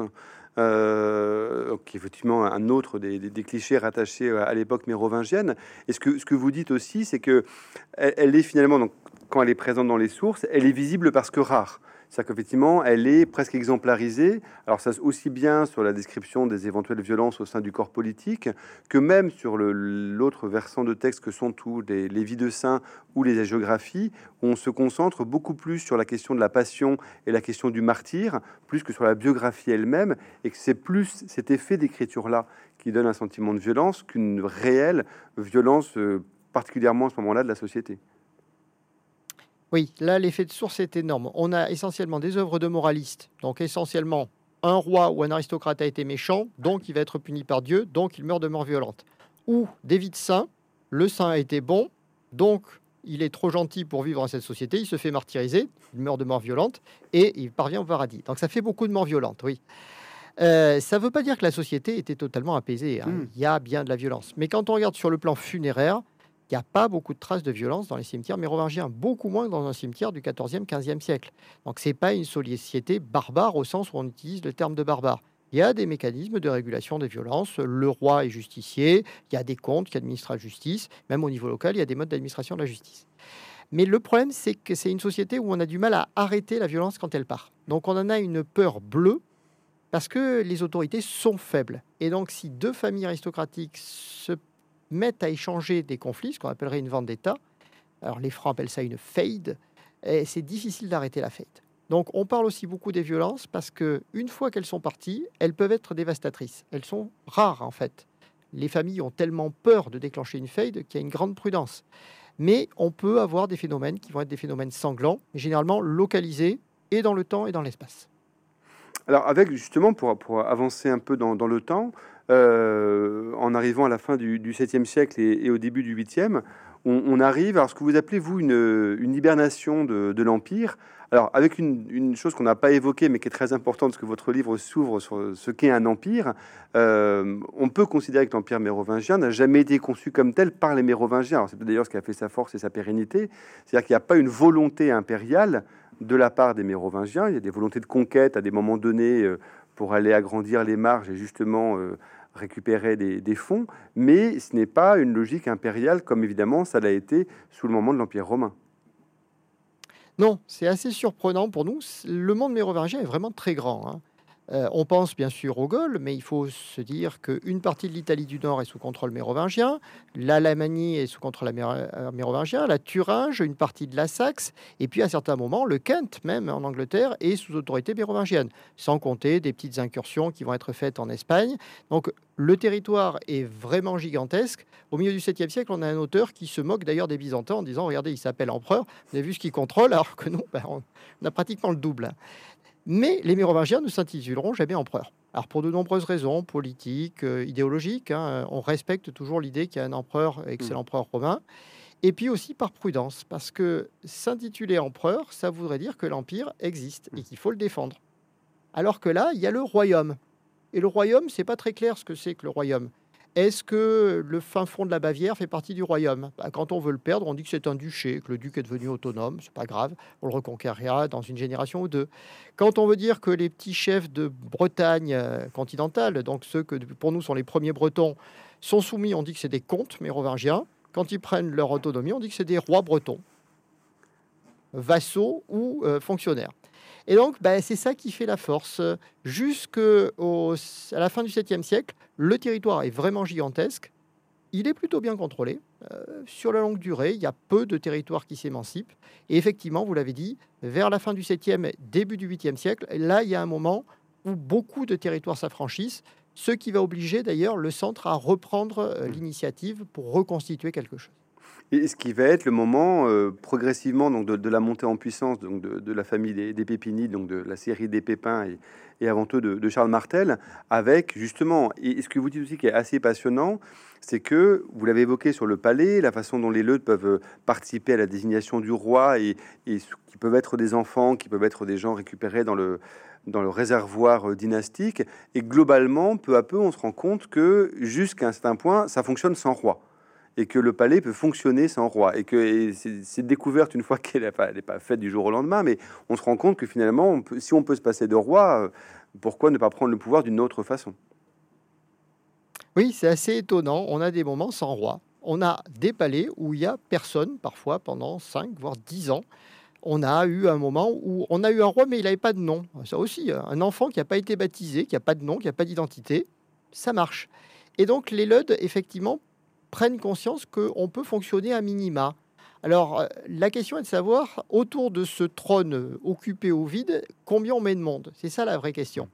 euh, qui est effectivement un autre des, des- des clichés rattachés à l'époque mérovingienne. Et ce que, ce que vous dites aussi, c'est que elle, elle est finalement, donc, quand elle est présente dans les sources, elle est visible parce que rare. C'est-à-dire qu'effectivement, elle est presque exemplarisée. Alors, ça aussi bien sur la description des éventuelles violences au sein du corps politique, que même sur le- l'autre versant de texte que sont tous les, les vies de saints ou les hagiographies, où on se concentre beaucoup plus sur la question de la passion et la question du martyr, plus que sur la biographie elle-même, et que c'est plus cet effet d'écriture-là qui donne un sentiment de violence qu'une réelle violence, euh, particulièrement à ce moment-là de la société. Oui, là, l'effet de source est énorme. On a essentiellement des œuvres de moralistes. Donc, essentiellement, un roi ou un aristocrate a été méchant, donc il va être puni par Dieu, donc il meurt de mort violente. Ou des vies de saints, le saint a été bon, donc il est trop gentil pour vivre dans cette société, il se fait martyriser, il meurt de mort violente, et il parvient au paradis. Donc, ça fait beaucoup de morts violentes, oui. Euh, ça ne veut pas dire que la société était totalement apaisée. Hein. Hmm. Il y a bien de la violence. Mais quand on regarde sur le plan funéraire, il n'y a pas beaucoup de traces de violence dans les cimetières mérovingiens, beaucoup moins que dans un cimetière du quatorzième, quinzième siècle. Donc ce n'est pas une société barbare au sens où on utilise le terme de barbare. Il y a des mécanismes de régulation des violences. Le roi est justicier, il y a des comptes qui administrent la justice. Même au niveau local, il y a des modes d'administration de la justice. Mais le problème, c'est que c'est une société où on a du mal à arrêter la violence quand elle part. Donc on en a une peur bleue parce que les autorités sont faibles. Et donc, si deux familles aristocratiques se mettent à échanger des conflits, ce qu'on appellerait une vendetta, alors les Francs appellent ça une feide, et c'est difficile d'arrêter la feide. Donc, on parle aussi beaucoup des violences parce que une fois qu'elles sont parties, elles peuvent être dévastatrices. Elles sont rares, en fait. Les familles ont tellement peur de déclencher une feide qu'il y a une grande prudence. Mais on peut avoir des phénomènes qui vont être des phénomènes sanglants, généralement localisés et dans le temps et dans l'espace. Alors, avec justement, pour, pour avancer un peu dans, dans le temps, euh, en arrivant à la fin du, du septième siècle et, et au début du huitième, on, on arrive à ce que vous appelez, vous, une, une hibernation de, de l'Empire. Alors, avec une, une chose qu'on n'a pas évoquée, mais qui est très importante, parce que votre livre s'ouvre sur ce qu'est un empire, euh, on peut considérer que l'Empire mérovingien n'a jamais été conçu comme tel par les Mérovingiens. Alors, c'est d'ailleurs ce qui a fait sa force et sa pérennité. C'est-à-dire qu'il n'y a pas une volonté impériale de la part des Mérovingiens. Il y a des volontés de conquête à des moments donnés euh, pour aller agrandir les marges et justement euh, récupérer des, des fonds, mais ce n'est pas une logique impériale comme évidemment ça l'a été sous le moment de l'Empire romain. Non, c'est assez surprenant pour nous. Le monde mérovingien est vraiment très grand. Hein. Euh, on pense bien sûr aux Gaules, mais il faut se dire qu'une partie de l'Italie du Nord est sous contrôle mérovingien, l'Alamannie est sous contrôle amé- euh, mérovingien, la Thuringe, une partie de la Saxe, et puis à certains moments, le Kent, même en Angleterre, est sous autorité mérovingienne, sans compter des petites incursions qui vont être faites en Espagne. Donc le territoire est vraiment gigantesque. Au milieu du septième siècle, on a un auteur qui se moque d'ailleurs des Byzantins en disant « Regardez, il s'appelle empereur, vous avez vu ce qu'il contrôle, alors que nous, ben, on a pratiquement le double. » Mais les Mérovingiens ne s'intituleront jamais empereurs. Alors pour de nombreuses raisons, politiques, euh, idéologiques, hein, on respecte toujours l'idée qu'il y a un empereur et que c'est Mmh. l'empereur romain. Et puis aussi par prudence, parce que s'intituler empereur, ça voudrait dire que l'empire existe et Mmh. qu'il faut le défendre. Alors que là, il y a le royaume. Et le royaume, c'est pas très clair ce que c'est que le royaume. Est-ce que le fin fond de la Bavière fait partie du royaume? Bah, quand on veut le perdre, on dit que c'est un duché, que le duc est devenu autonome, c'est pas grave, on le reconquérera dans une génération ou deux. Quand on veut dire que les petits chefs de Bretagne euh, continentale, donc ceux que pour nous sont les premiers Bretons, sont soumis, on dit que c'est des comtes mérovingiens. Quand ils prennent leur autonomie, on dit que c'est des rois bretons, vassaux ou euh, fonctionnaires. Et donc, bah, c'est ça qui fait la force. Jusqu'à la fin du septième siècle, le territoire est vraiment gigantesque. Il est plutôt bien contrôlé. Euh, sur la longue durée, il y a peu de territoires qui s'émancipent. Et effectivement, vous l'avez dit, vers la fin du septième, début du huitième siècle, là, il y a un moment où beaucoup de territoires s'affranchissent, ce qui va obliger d'ailleurs le centre à reprendre euh, Mmh. l'initiative pour reconstituer quelque chose. Et ce qui va être le moment, heu, progressivement donc de de la montée en puissance donc de de la famille des des Pépinides, donc de la série des Pépins et et avant tout de de Charles Martel avec justement et et ce que vous dites aussi qui est assez passionnant, c'est que vous l'avez évoqué sur le palais, la façon dont les leudes peuvent, heu, participer à la désignation du roi et et ce qui peuvent être des enfants, qui peuvent être des gens récupérés dans le dans le réservoir, heu, dynastique et globalement, peu à peu, on se rend compte que jusqu'à un certain point, ça fonctionne sans roi et que le palais peut fonctionner sans roi et que et c'est cette découverte une fois qu'elle n'est pas, elle est pas faite du jour au lendemain, mais on se rend compte que finalement, on peut, si on peut se passer de roi, euh, pourquoi ne pas prendre le pouvoir d'une autre façon? Oui, c'est assez étonnant. On a des moments sans roi. On a des palais où il y a personne, parfois pendant cinq voire dix ans. On a eu un moment où on a eu un roi, mais il n'avait pas de nom. Ça aussi, euh, un enfant qui n'a pas été baptisé, qui n'a pas de nom, qui n'a pas d'identité, ça marche. Et donc les Leudes, effectivement, prennent conscience qu'on peut fonctionner à minima. Alors, euh, la question est de savoir, autour de ce trône euh, occupé au vide, combien on met de monde? C'est ça la vraie question.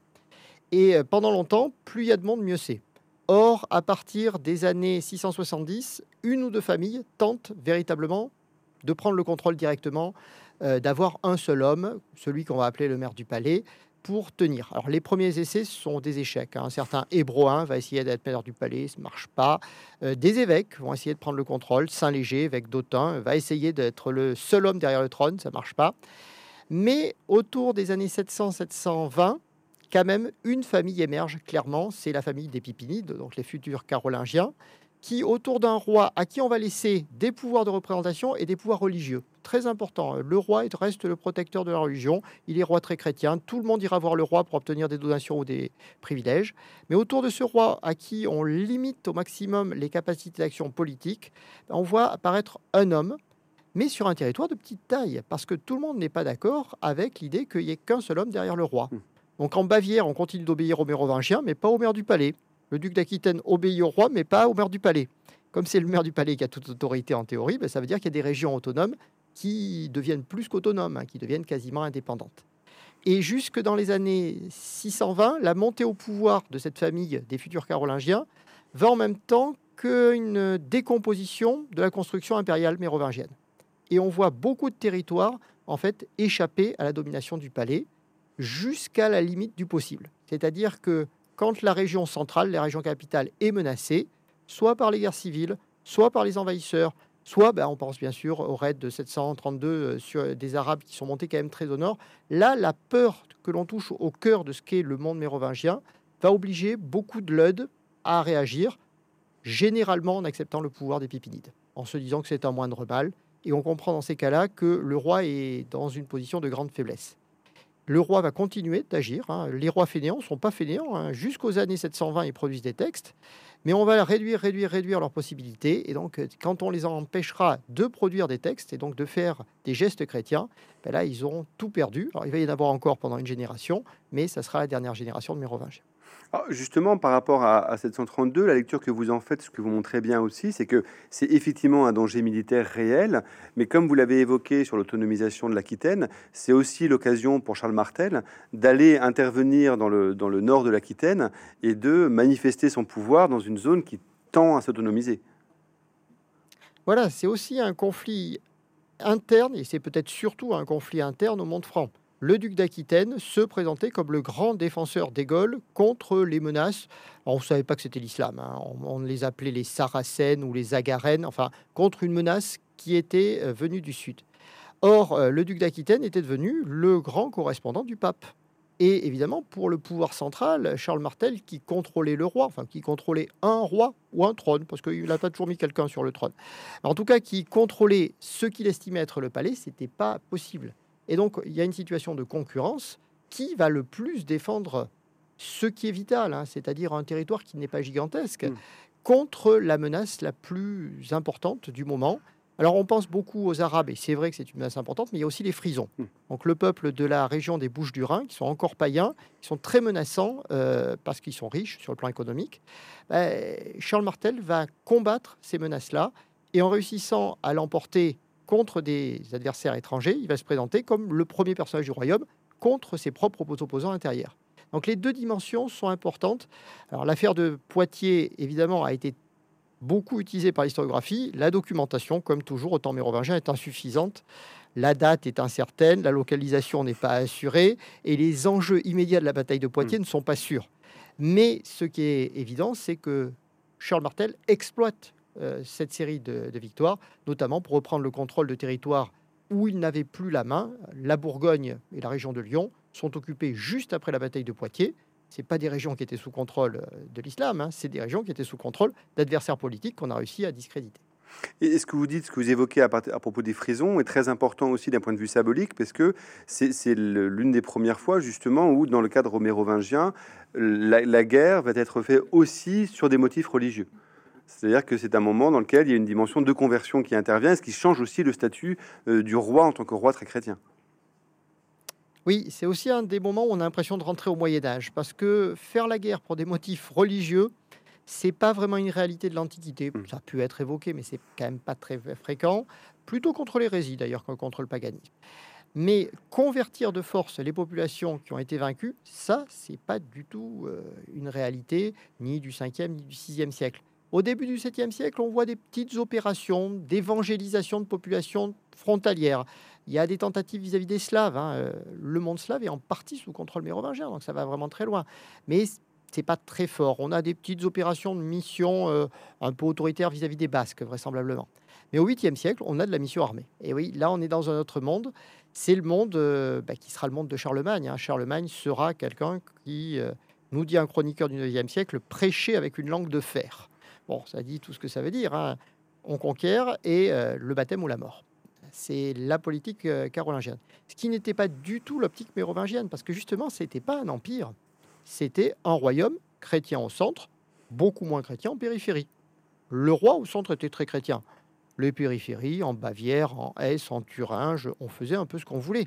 Et euh, pendant longtemps, plus il y a de monde, mieux c'est. Or, à partir des années six cent soixante-dix, une ou deux familles tentent véritablement de prendre le contrôle directement, euh, d'avoir un seul homme, celui qu'on va appeler le maire du palais, pour tenir. Alors, les premiers essais sont des échecs, hein. Un certain Hébroin va essayer d'être maire du palais, ça ne marche pas. Euh, des évêques vont essayer de prendre le contrôle. Saint-Léger, évêque d'Autun, va essayer d'être le seul homme derrière le trône, ça ne marche pas. Mais autour des années sept cents sept cent vingt, quand même, une famille émerge clairement, c'est la famille des Pipinides, donc les futurs carolingiens, qui, autour d'un roi à qui on va laisser des pouvoirs de représentation et des pouvoirs religieux. Très important, le roi reste le protecteur de la religion, il est roi très chrétien, tout le monde ira voir le roi pour obtenir des donations ou des privilèges. Mais autour de ce roi à qui on limite au maximum les capacités d'action politique, on voit apparaître un homme, mais sur un territoire de petite taille, parce que tout le monde n'est pas d'accord avec l'idée qu'il n'y ait qu'un seul homme derrière le roi. Hmm. Donc en Bavière, on continue d'obéir aux Mérovingiens, mais pas au maire du palais. Le duc d'Aquitaine obéit au roi, mais pas au maire du palais. Comme c'est le maire du palais qui a toute autorité en théorie, ben ça veut dire qu'il y a des régions autonomes qui deviennent plus qu'autonomes, hein, qui deviennent quasiment indépendantes. Et jusque dans les années six cent vingt, la montée au pouvoir de cette famille des futurs carolingiens va en même temps qu'une décomposition de la construction impériale mérovingienne. Et on voit beaucoup de territoires en fait échapper à la domination du palais jusqu'à la limite du possible. C'est-à-dire que quand la région centrale, la région capitale est menacée, soit par les guerres civiles, soit par les envahisseurs, soit, ben, on pense bien sûr au raid de sept cent trente-deux euh, sur des Arabes qui sont montés quand même très au nord. Là, la peur que l'on touche au cœur de ce qu'est le monde mérovingien va obliger beaucoup de Leudes à réagir, généralement en acceptant le pouvoir des Pipinides, en se disant que c'est un moindre mal. Et on comprend dans ces cas-là que le roi est dans une position de grande faiblesse. Le roi va continuer d'agir, hein. Les rois fainéants ne sont pas fainéants, hein. Jusqu'aux années sept cent vingt, ils produisent des textes, mais on va réduire, réduire, réduire leurs possibilités. Et donc, quand on les empêchera de produire des textes et donc de faire des gestes chrétiens, ben là, ils auront tout perdu. Alors, il va y en avoir encore pendant une génération, mais ça sera la dernière génération de Mérovingiens. Alors, justement, par rapport à, à sept cent trente-deux, la lecture que vous en faites, ce que vous montrez bien aussi, c'est que c'est effectivement un danger militaire réel, mais comme vous l'avez évoqué sur l'autonomisation de l'Aquitaine, c'est aussi l'occasion pour Charles Martel d'aller intervenir dans le, dans le nord de l'Aquitaine et de manifester son pouvoir dans une zone qui tend à s'autonomiser. Voilà, c'est aussi un conflit interne, et c'est peut-être surtout un conflit interne au monde franc. le duc d'Aquitaine se présentait comme le grand défenseur des Gaules contre les menaces. Alors, on ne savait pas que c'était l'islam, hein. On, on les appelait les Sarrasènes ou les Agarènes, enfin, contre une menace qui était euh, venue du sud. Or, euh, le duc d'Aquitaine était devenu le grand correspondant du pape. Et évidemment, pour le pouvoir central, Charles Martel, qui contrôlait le roi, enfin qui contrôlait un roi ou un trône, parce qu'il n'a pas toujours mis quelqu'un sur le trône, en tout cas qui contrôlait ce qu'il estimait être le palais, c'était pas possible. Et donc, il y a une situation de concurrence. Qui va le plus défendre ce qui est vital, hein, c'est-à-dire un territoire qui n'est pas gigantesque, Mm. contre la menace la plus importante du moment. Alors, on pense beaucoup aux Arabes, et c'est vrai que c'est une menace importante, mais il y a aussi les Frisons. Mm. Donc, le peuple de la région des Bouches-du-Rhin, qui sont encore païens, qui sont très menaçants euh, parce qu'ils sont riches sur le plan économique. Ben, Charles Martel va combattre ces menaces-là, et en réussissant à l'emporter contre des adversaires étrangers, il va se présenter comme le premier personnage du royaume contre ses propres opposants intérieurs. Donc les deux dimensions sont importantes. Alors l'affaire de Poitiers, évidemment, a été beaucoup utilisée par l'historiographie. La documentation, comme toujours au temps mérovingien, est insuffisante. La date est incertaine, la localisation n'est pas assurée, et les enjeux immédiats de la bataille de Poitiers Mm. ne sont pas sûrs. Mais ce qui est évident, c'est que Charles Martel exploite euh, cette série de, de victoires, notamment pour reprendre le contrôle de territoires où il n'avait plus la main. La Bourgogne et la région de Lyon sont occupées juste après la bataille de Poitiers. Ce pas des régions qui étaient sous contrôle euh, de l'islam, hein, c'est des régions qui étaient sous contrôle d'adversaires politiques qu'on a réussi à discréditer. Et ce que vous dites, ce que vous évoquez à, part- à propos des Frisons est très important aussi d'un point de vue symbolique, parce que c'est c'est le- l'une des premières fois justement où, dans le cadre mérovingien, la, la guerre va être faite aussi sur des motifs religieux. C'est-à-dire que c'est un moment dans lequel il y a une dimension de conversion qui intervient, ce qui change aussi le statut euh, du roi en tant que roi très chrétien. Oui, c'est aussi un des moments où on a l'impression de rentrer au Moyen Âge, parce que faire la guerre pour des motifs religieux, c'est pas vraiment une réalité de l'Antiquité. Mm. Ça a pu être évoqué, mais c'est quand même pas très fréquent. Plutôt contre l'hérésie d'ailleurs que contre le paganisme. Mais convertir de force les populations qui ont été vaincues, ça, c'est pas du tout euh, une réalité ni du cinquième ni du sixième siècle. Au début du septième siècle, on voit des petites opérations d'évangélisation de populations frontalières. Il y a des tentatives vis-à-vis des Slaves, hein. Euh, Le monde slave est en partie sous contrôle mérovingien, donc ça va vraiment très loin. Mais c'est pas très fort. On a des petites opérations de mission euh, un peu autoritaires vis-à-vis des Basques, vraisemblablement. Mais au huitième siècle, on a de la mission armée. Et oui, là, on est dans un autre monde. C'est le monde euh, bah, qui sera le monde de Charlemagne, hein. Charlemagne sera quelqu'un qui, euh, nous dit un chroniqueur du neuvième siècle, prêchait avec une langue de fer. Bon, ça dit tout ce que ça veut dire, hein. On conquiert et euh, le baptême ou la mort. C'est la politique euh, carolingienne. Ce qui n'était pas du tout l'optique mérovingienne, parce que justement, ce n'était pas un empire. C'était un royaume chrétien au centre, beaucoup moins chrétien en périphérie. Le roi au centre était très chrétien. Les périphéries, en Bavière, en Hesse, en Thuringe, on faisait un peu ce qu'on voulait.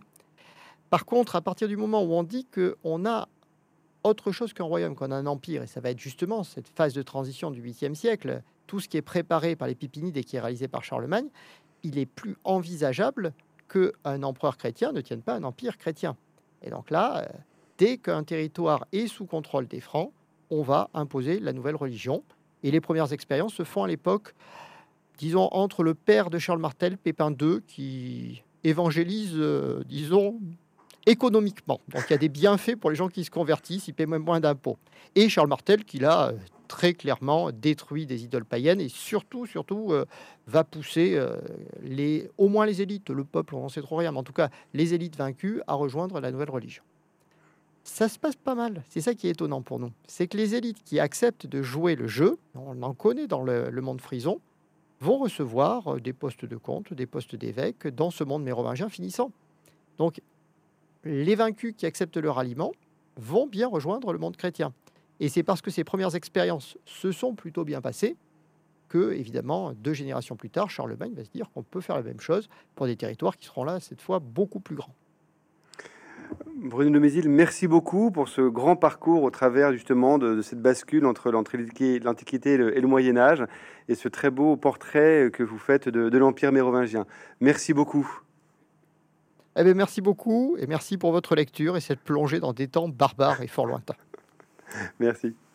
Par contre, à partir du moment où on dit qu'on a autre chose qu'un royaume, qu'on a un empire, et ça va être justement cette phase de transition du huitième siècle, tout ce qui est préparé par les Pipinides et qui est réalisé par Charlemagne, il est plus envisageable qu'un empereur chrétien ne tienne pas un empire chrétien. Et donc là, euh, dès qu'un territoire est sous contrôle des Francs, on va imposer la nouvelle religion. Et les premières expériences se font à l'époque, disons, entre le père de Charles Martel, Pépin deux, qui évangélise, euh, disons, économiquement. Donc il y a des bienfaits pour les gens qui se convertissent, ils paient même moins d'impôts. Et Charles Martel, qui là, euh, très clairement, détruit des idoles païennes et surtout, surtout, euh, va pousser euh, les, au moins les élites, le peuple, on n'en sait trop rien, mais en tout cas, les élites vaincues à rejoindre la nouvelle religion. Ça se passe pas mal. C'est ça qui est étonnant pour nous. C'est que les élites qui acceptent de jouer le jeu, on en connaît dans le, le monde frison, vont recevoir euh, des postes de comte, des postes d'évêque dans ce monde mérovingien finissant. Donc, les vaincus qui acceptent le ralliement vont bien rejoindre le monde chrétien. Et c'est parce que ces premières expériences se sont plutôt bien passées que, évidemment, deux générations plus tard, Charlemagne va se dire qu'on peut faire la même chose pour des territoires qui seront là, cette fois, beaucoup plus grands. Bruno de Mézil, merci beaucoup pour ce grand parcours au travers justement de, de cette bascule entre l'Antiquité l'Antiquité et le, et le Moyen Âge, et ce très beau portrait que vous faites de, de l'Empire mérovingien. Merci beaucoup. Eh bien, merci beaucoup et merci pour votre lecture et cette plongée dans des temps barbares et fort lointains. Merci.